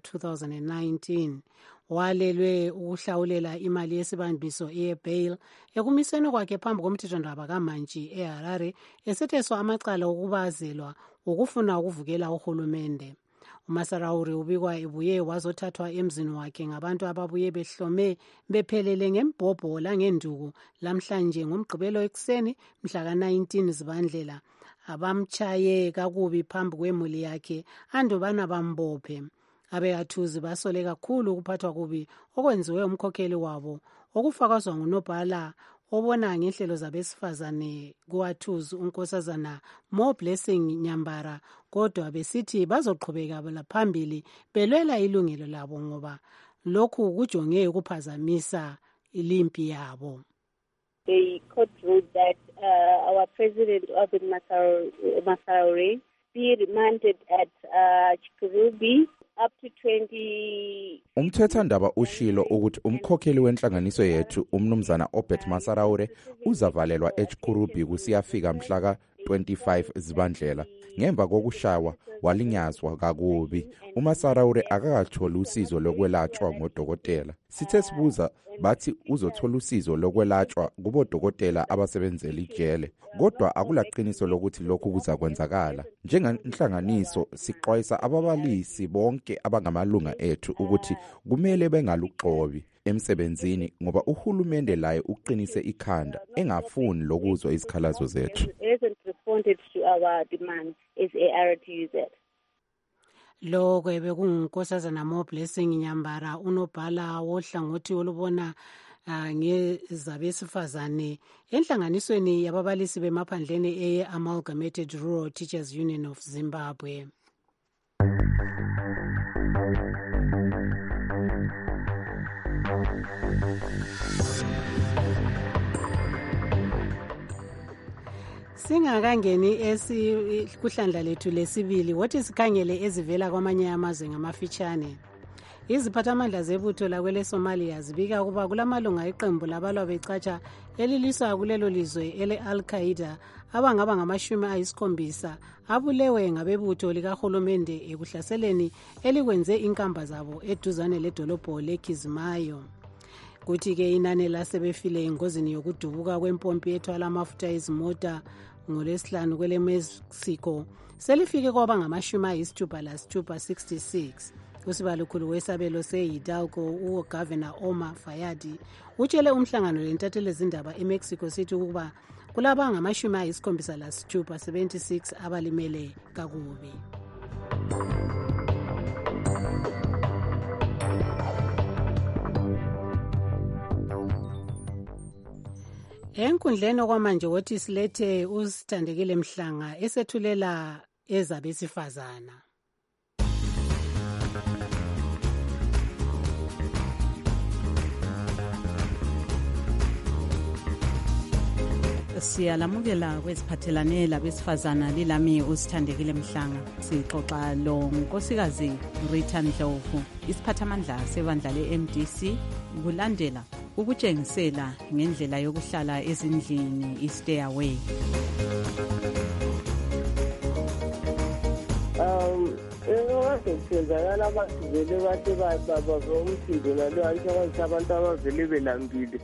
2019. Walelwe ukuhlawulela imali yesibambiso ye-bail ekumiseni kwakhe phambi komthethwandaba kaMantshi eHarare esetheswa amacala okubazelwa ukufuna ukuvukela uhulumende. uMasarauri ubikwa ebuye wazothathwa emzini wakhe ngabantu ababuye behlome bephelele ngembhobho langenduku lamhlanje ngomgqibelo ekuseni mhla ka-19 Zibandlela. Abamchaye kakubi phambi kwemuli yakhe andubana bambophe. Abeathuzi basole kakhulu ukuphathwa kubi okwenziwe umkhokheli wabo okufakazwa ngunobhala obona ngenhlelo zabesifazane kuwathuzi unkosazana More Blessing Nyambara, kodwa besithi bazoqhubeka phambili belwela ilungelo labo ngoba lokhu kujonge ukuphazamisa ilimpi yabo. The court ruled that our president Obed Masaraure be remanded at Chikurubi up to 20. Umthethwandaba ushilo ukuthi umkhokheli wenhlanganiso yethu uMnumzana Obed Masaraure uzavalelwa eChikurubi kusiyafika mhla ka-25 Zibandlela. Ngemva kokushawa walinyazwa kakubi. uMasaraure akakatholi usizo lokwelatshwa ngodokotela. Sithe sibuza bathi uzothola usizo lokwelatshwa kubodokotela abasebenzela ijele, kodwa akulaqiniso lokuthi lokhu kuzakwenzakala. Njengenhlanganiso sixwayisa ababalisi bonke abangamalunga ethu ukuthi kumele bengaluxobi emsebenzini ngoba uhulumende laye uqinise ikhanda engafuni lokuzwa izikhalazo zethu. Lo kwebe kungunkosazana More Blessing Nyambara unobhala wohlangothi olubona ngezabesifazane enhlanganisweni yababalisi bemaphandleni e-Amalgamated Rural Teachers Union of Zimbabwe. Singakangeni kuhlandla lethu lesibili wothi sikhangele ezivela kwamanye amazwe ngamafitshane. Iziphathamandla zebutho lakwele Somalia zibika ukuba kulamalunga eqembu labalwa becatsha elilisa kulelo lizwe ele-Al-Qaeda abangaba ngama-70 abulewe ngabebutho likahulumende ekuhlaseleni elikwenze inkamba zabo eduzane ledolobho leKismayo. Kuthi-ke inani lasebefile engozini yokudubuka kwempompi ethwala amafutha ezimota ngolwesihlanu kwele Mexico selifike kwaba ngama-66. Usibalukhulu wesabelo se-Hidalgo uGovernor Omar Fayadi utshele umhlangano lentatheli zindaba eMexico City ukuba kulaba ngama-76 abalimele kakubi. Enkundleni okwamanje wothi silethe uSithandekile Mhlanga esethulela ezabesifazana. Siyalamukela kweziphathelane labesifazana lilami uSithandekile Mhlanga. Sixoxa lo nkosikazi Rita Ndlovu, isiphathamandla sebandla le-MDC, kulandela ukutshengisela ngendlela yokuhlala ezindlini i-stay away. senzakala abantu vele kade bava umsindo nalo antshakwazisa abantu abavele belambile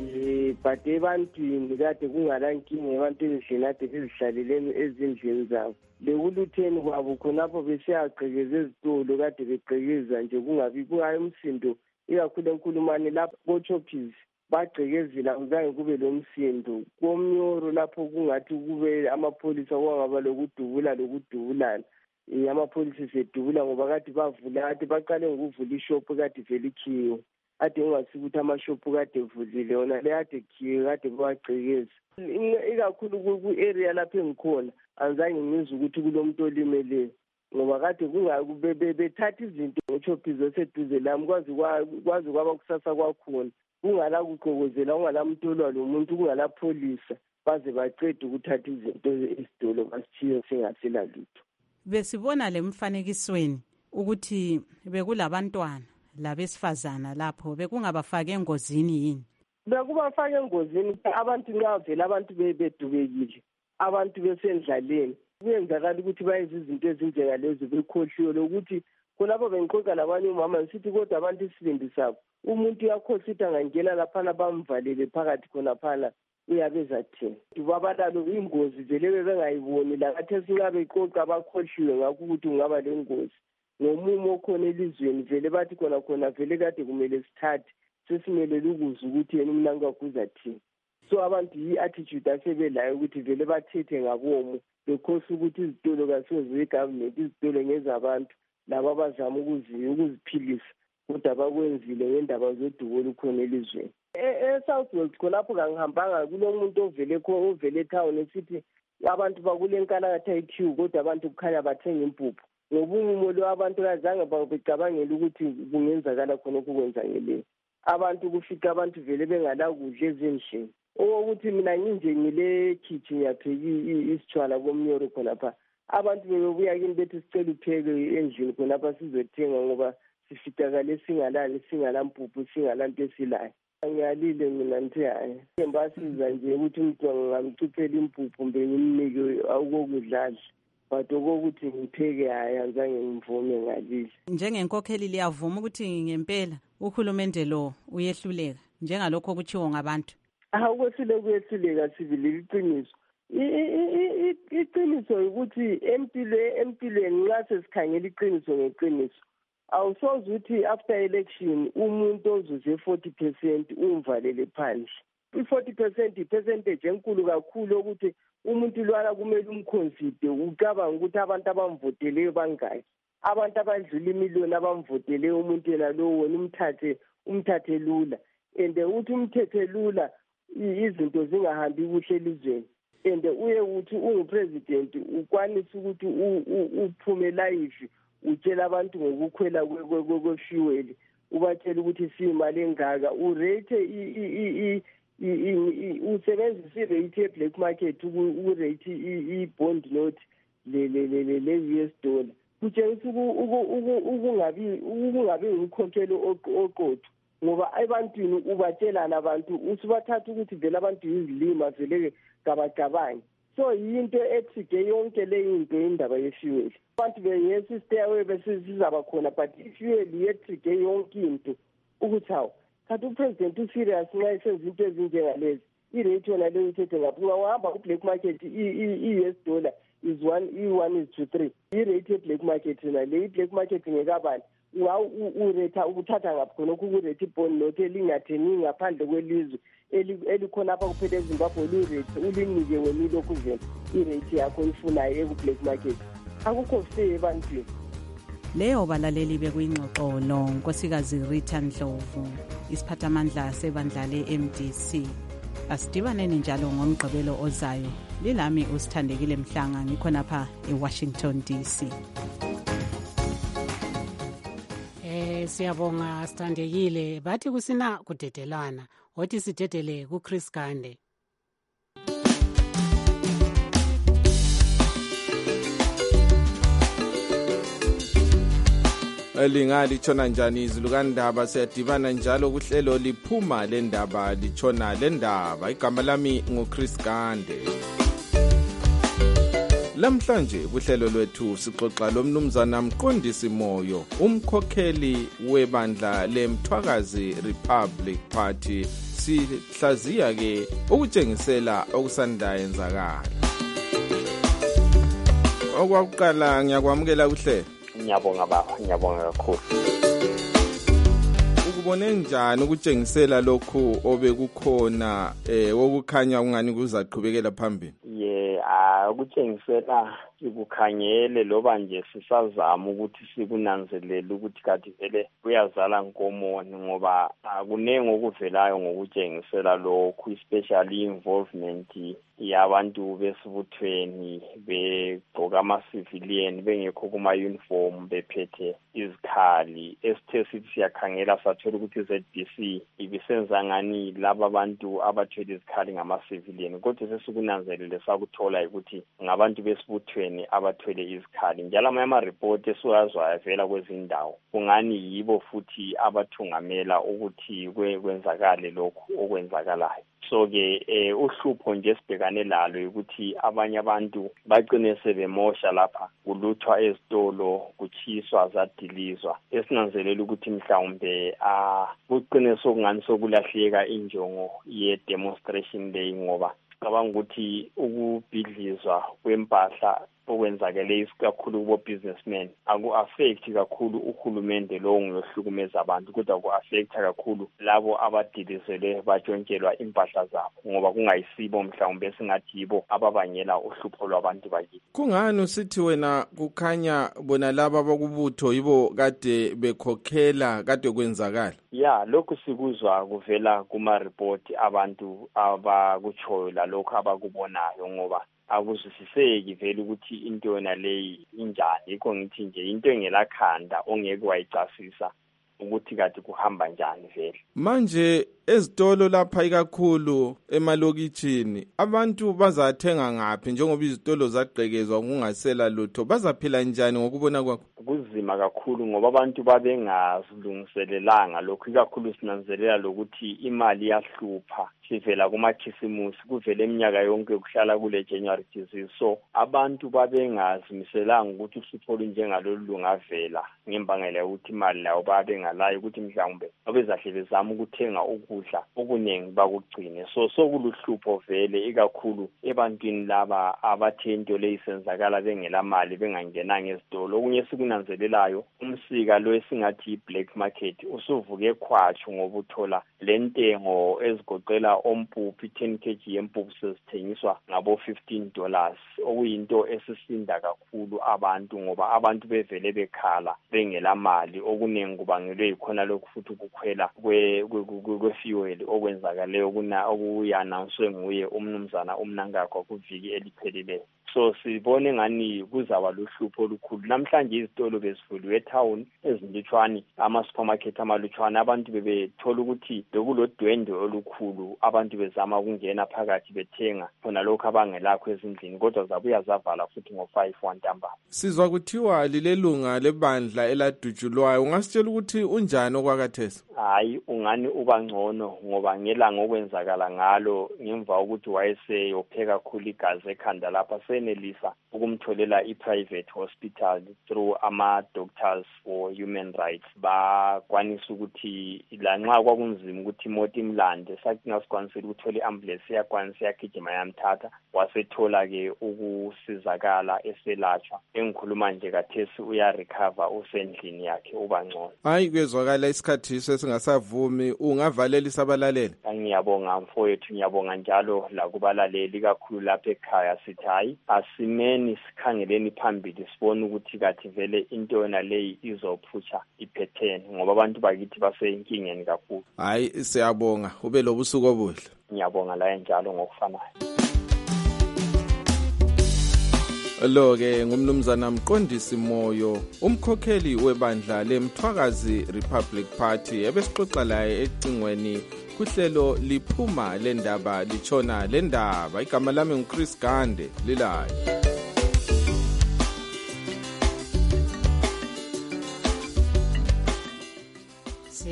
but ebantwini kade kungalankinga ebantwini endlini ade bezihlaleleni ezindlini zabo lekulutheni kwabo khonapho besiyagqekeza ezitolo kade begqekeza nje kungabi kungayi umsindo ikakhulu enkulumane lapho kochophisi bagqekezela kuzange kube lo msindo komnyoro lapho kungathi kube amapholisa kwangaba lokudubulana amapholisa sedubula ngoba kade bavula kade baqale ngokuvula ishophu kade vele ikhiwe ade ngingasi ukuthi amashophu kade evulile yona le kade khiwe kade bewagqekeza ikakhulu ku-area lapho engikhona anzange ngizwe ukuthi kulomuntu olimeleyo ngoba kade bethatha izinto ngochophizo seduze lami kwazi kwaba kusasa kwakhona kungala kuqokozela kungalamntolwa lo muntu kungalapholisa baze baqeda ukuthatha izinto esitolo basithiye singasela lutho. Besibona lemfanekisweni ukuthi bekulabantwana labesifazana lapho bekungabafaka engozini yini? Bekubafaka engozini abantu nxa vele abantu bedubekile abantu besendlaleni kuyenzakala ukuthi bayenze izinto ezinjengalezo bekhohliwe lokuthi khonapho bengiqoqa labanye umama ngisithi kodwa abantu isibindi sabo umuntu uyakhohlwa ukuthi angangena laphana bamvalele phakathi khonaphana uyabeza thina babalalo ingozi vele bebengayiboni lakathi esingabe iqoqa bakhohliwe ngakho ukuthi kungaba lengozi ngomumo okhona elizweni vele bathi khona vele kade kumele sithathe sesimelele ukuzwa ukuthi yena umnankakhuza thina so abantu yi-attitude asebelayo ukuthi vele bathethe ngabomo bekhohlwa ukuthi izitolo kasizoze-government izitolo ngezabantu labo abazama ukuziphilisa kodwa bakwenzile ngendaba zodubo olukhona elizweni. E-South Wales khonapho kangihambanga kulomuntu ovele etown esithi abantu bakule nkalakatha i-Q kodwa abantu kukhanya bathenga impuphu ngoba umumo lo abantu kazange becabangela ukuthi kungenzakala khonokho kwenzakeleyo abantu kufika abantu vele bengalakudla ezindlini okokuthi mina nginje ngile kitchen yapheki isitshwala komnyoro khonapha abantu bebebuya kini bethi sicela upheke endlini khonapha sizothenga ngoba sifitakale singalampuphu singalanto esilayo ngiyalile mina nithe hayi ngembasiza nje ukuthi umuntu ngamcuphela impuphu mbe ngimnike okokudlala but okokuthi ngipheke hayi azange ngivume ngalile. Njengenkokheli liyavuma ukuthi ngempela uhulumende lo uyehluleka njengalokho okutshiwo ngabantu? Ukwehluleka sivile iqiniso. Iqiniso ukuthi empilweni nxa sesikhangela iqiniso ngeqiniso awusoze ukuthi after election umuntu ozuze 40% umvalele phandle. I-40% ipercentage enkulu kakhulu ukuthi umuntu lwana kumele umconsider ucabanga ukuthi abantu abamvoteleyo bangaki abantu abadlula imiliyoni abamvoteleyo umuntu yena lo wena umthathe lula and uthi umthethe lula izinto zingahambi kuhle elizweni and uye uthi ungupresident ukwanisa ukuthi uphume live utshela abantu ngokukhwela kwefuel ubatshela ukuthi siyimali engaka urate usebenzisa irate ye-black market urate i-bond note le-US dollar kutshengisa ukungabi ngumkhokheli oqotho ngoba ebantwini ubatshelana abantu usubathatha ukuthi vele abantu yizilima vele kabacabangi so yinto ethige yonke leyo into indaba yefuel abantu bengesi stairway besizaba khona but ifuel yethige yonke into ukuthi hawu kanti upresident userious nxa esenza into ezinjengalezi irate yona leyo ithethe ngapho ungahamba ku-black market i-US dollar is 1:3 irate ye-black market yona le i-black market ngekabani uretha ukuthatha ngapho khonokho ukurate ibond note elingatheni ngaphandle kwelizwe elikhona apha kuphela eZimbabwe ulirate ulinike wena ilokhu vele irate yakho ifunayo eku-black market akukho fair ebantwini. Leyo balaleli bekuyingxoxo lo Nkosikazi Rita Ndlovu isiphathamandla sebandla le-MDC. Asidibaneni njalo ngomgqibelo ozayo. Lilami uSithandekile Mhlanga ngikhonapha eWashington DC. Siyabonga Sithandekile. Bathi kusina kudedelana othi sidedele kuChris Gande. Elinga litshona njani izulu kandaba siyadibana njalo kuhlelo liphuma lendaba litshona lendaba igama lami nguChris Gande. Lamhlanje kuhlelo lwethu sixoxa lomnumzana Mqondisi Moyo, umkhokheli webandla leMthwakazi Republic Party. Sihlaziya ke ukutshengisela okusanda yenzakala. Okwakuqala ngiyakwamukela kuhle. Ngiyabonga baba, ngiyabonga kakhulu. Ukubone njani ukutshengisela lokhu obekukhona wokukhanya ungani kuzaqhubekela phambili? Ukutshengisela sikukhangele loba nje sisazama ukuthi sikunanzelele ukuthi kade vele kuyazala nkomoni, ngoba akunenge okuvelayo ngokutshengisela lokhu, especially involvement yabantu besibuthweni begqoka ama-civilian bengekho kuma-uniform bephethe izikhali. Esithe sithi siyakhangela sathola ukuthi i-ZBC ibisenza ngani laba bantu abathwele izikhali ngama-civilian, kodwa sesikunanzelele sakuthola ukuthi ngabantu besibuthweni abathwele izikhali. Njalo amanye ama-report esiwazwayo avela kwezindawo kungani yibo futhi abathungamela ukuthi kwenzakale lokhu okwenzakalayo. So-ke uhlupho nje sibhekane lalo ukuthi abanye abantu bagcine sebemosha lapha, kuluthwa ezitolo, kuchiswa, zadilizwa. Esinanzelela ukuthi mhlawumbe kugcine sokungani sokulahleka injongo ye-demonstration day, ngoba cabanga ukuthi ukubhidlizwa kwempahla okwenzakele isikakhulu kubo businessmen aku-affect kakhulu uhulumende lowo ngohlukumeza abantu, kodwa ku-affecta kakhulu labo abadilizelwe batshontshelwa impahla zabo, ngoba kungayisibo mhlawumbe singathi yibo ababangela uhlupho lwabantu bakithi. Kungani usithi wena kukhanya bona laba bakubutho yibo kade bekhokhela kade kwenzakala? Lokhu sikuzwa kuvela kuma-report abantu abakutshoyo lalokhu abakubonayo, ngoba akuzwisiseki vele ukuthi into yona leyi injani. Yikho ngithi nje into engelakhanda ongeke wayicasisa ukuthi kade kuhamba njani vele. Manje ezitolo lapha ikakhulu emalokitshini abantu bazathenga ngaphi njengoba izitolo zagqekezwa kungasela lutho? Bazaphila njani ngokubona kwakho? Kuzima kakhulu ngoba abantu babengazilungiselelanga lokhu, ikakhulu sinanzelela lokuthi imali iyahlupha. Sivela kumakhisimusi, kuvele iminyaka yonke kuhlala kule January disease. So abantu babengazimiselanga ukuthi uhlupho olunjengalolu lungavela ngembangela yokuthi imali layo babengalayo ukuthi mhlawumbe abezahle bezama ukuthenga ukudla okuningi bakugcine. So kuluhlupho vele ikakhulu ebantwini laba abathe into leyisenzakala bengela mali bengangenanga ezitolo. Okunye sikunanzelelayo, umsika lo esingathi i-black market usuvuke khwatshu ngoba uthola lentengo ezigoqela ompuphu, 10 kg yempuphu sezithengiswa ngabo $15, okuyinto esisinda kakhulu abantu, ngoba abantu bevele bekhala bengela mali. Okuningi kubangelwe yikhona lokhu futhi ukukhwela kwe-fuel okwenzakaleyo okuyanawuswe nguye umnumzana uMnangagwa kuviki eliphelileyo. So sibone ngani kuzaba luhlupho olukhulu. Namhlanje izitolo bezivuliwe etown ezilutshwani, ama-supermarket amalutshwana, abantu bebethola ukuthi bekulodwendwe olukhulu, abantu bezama ukungena phakathi bethenga khona lokhu abangelakho ezindlini, kodwa zabuya zavala futhi ngo-5 wantambama. Sizwa kuthiwa lilelunga lebandla eladutshulwayo, ungasitshela ukuthi unjani okwakathesi? Hayi, ungani uba ngcono ngoba ngelanga okwenzakala ngalo ngemva ukuthi wayeseyopheka kakhulu igazi ekhanda lapha, senelisa ukumtholela i-private hospital through ama-doctors for human rights. Bakwanisa ukuthi lanxa kwakunzima ukuthi imoto imlande, sakingasikwanisela ukuthola i-ambulance yakwanisa yagijima yamthatha, wasethola-ke ukusizakala eselatshwa. Engikhuluma nje kathesi uyarecover, usendlini yakhe, uba ngcono. Hayi, kwezwakala isikhathi sesingasavumi, ungavalela isabalaleli? Ngiyabonga mfowethu, ngiyabonga njalo lakubalaleli kakhulu lapha ekhaya. Sithi hayi, asimeni sikhangeleni phambili sibone ukuthi kathi vele into yona leyi izophutsha iphetheni, ngoba abantu bakithi baseyinkingeni kakhulu. Hayi, siyabonga, ube lobusuku obuhle. Ngiyabonga laye njalo ngokufanayo. Lo-ke ngumnumzana Mqondisi Moyo, umkhokheli webandla leMthwakazi Republic Party, ebesixoxa laye ecingweni kuhlelo liphuma lendaba litshona lendaba. Igama lami nguChris Gande, lilayo.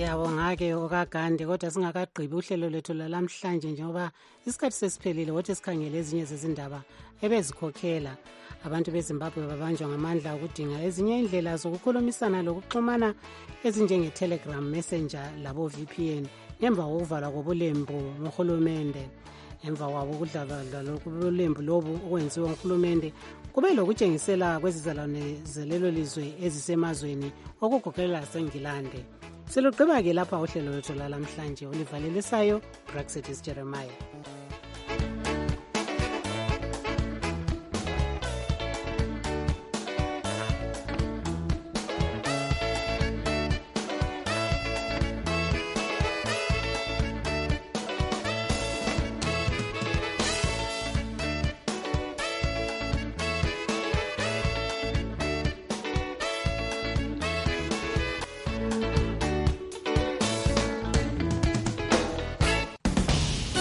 Siyabonga-ke okagande, kodwa singakagqibi uhlelo lwethu lalamhlanje njengoba isikhathi sesiphelile, wothi sikhangele ezinye zezindaba ebezikhokhela abantu bezimbabwe babanjwa ngamandla okudinga ezinye indlela zokukhulumisana lokuxhumana ezinjenge-telegram messenger labo-VPN ngemva kokuvalwa kobulembu nguhulumende. Emva kwabo ukudlavalwa kobulembu lobu okwenziwa nguhulumende kube lokutshengisela kwezizalwane zelelo lizwe ezisemazweni okugoqela laseNgilande. Siluqhiba-ke lapha uhlelo lwethu lalamhlanje. Olivalelisayo Braxetis Jeremiah.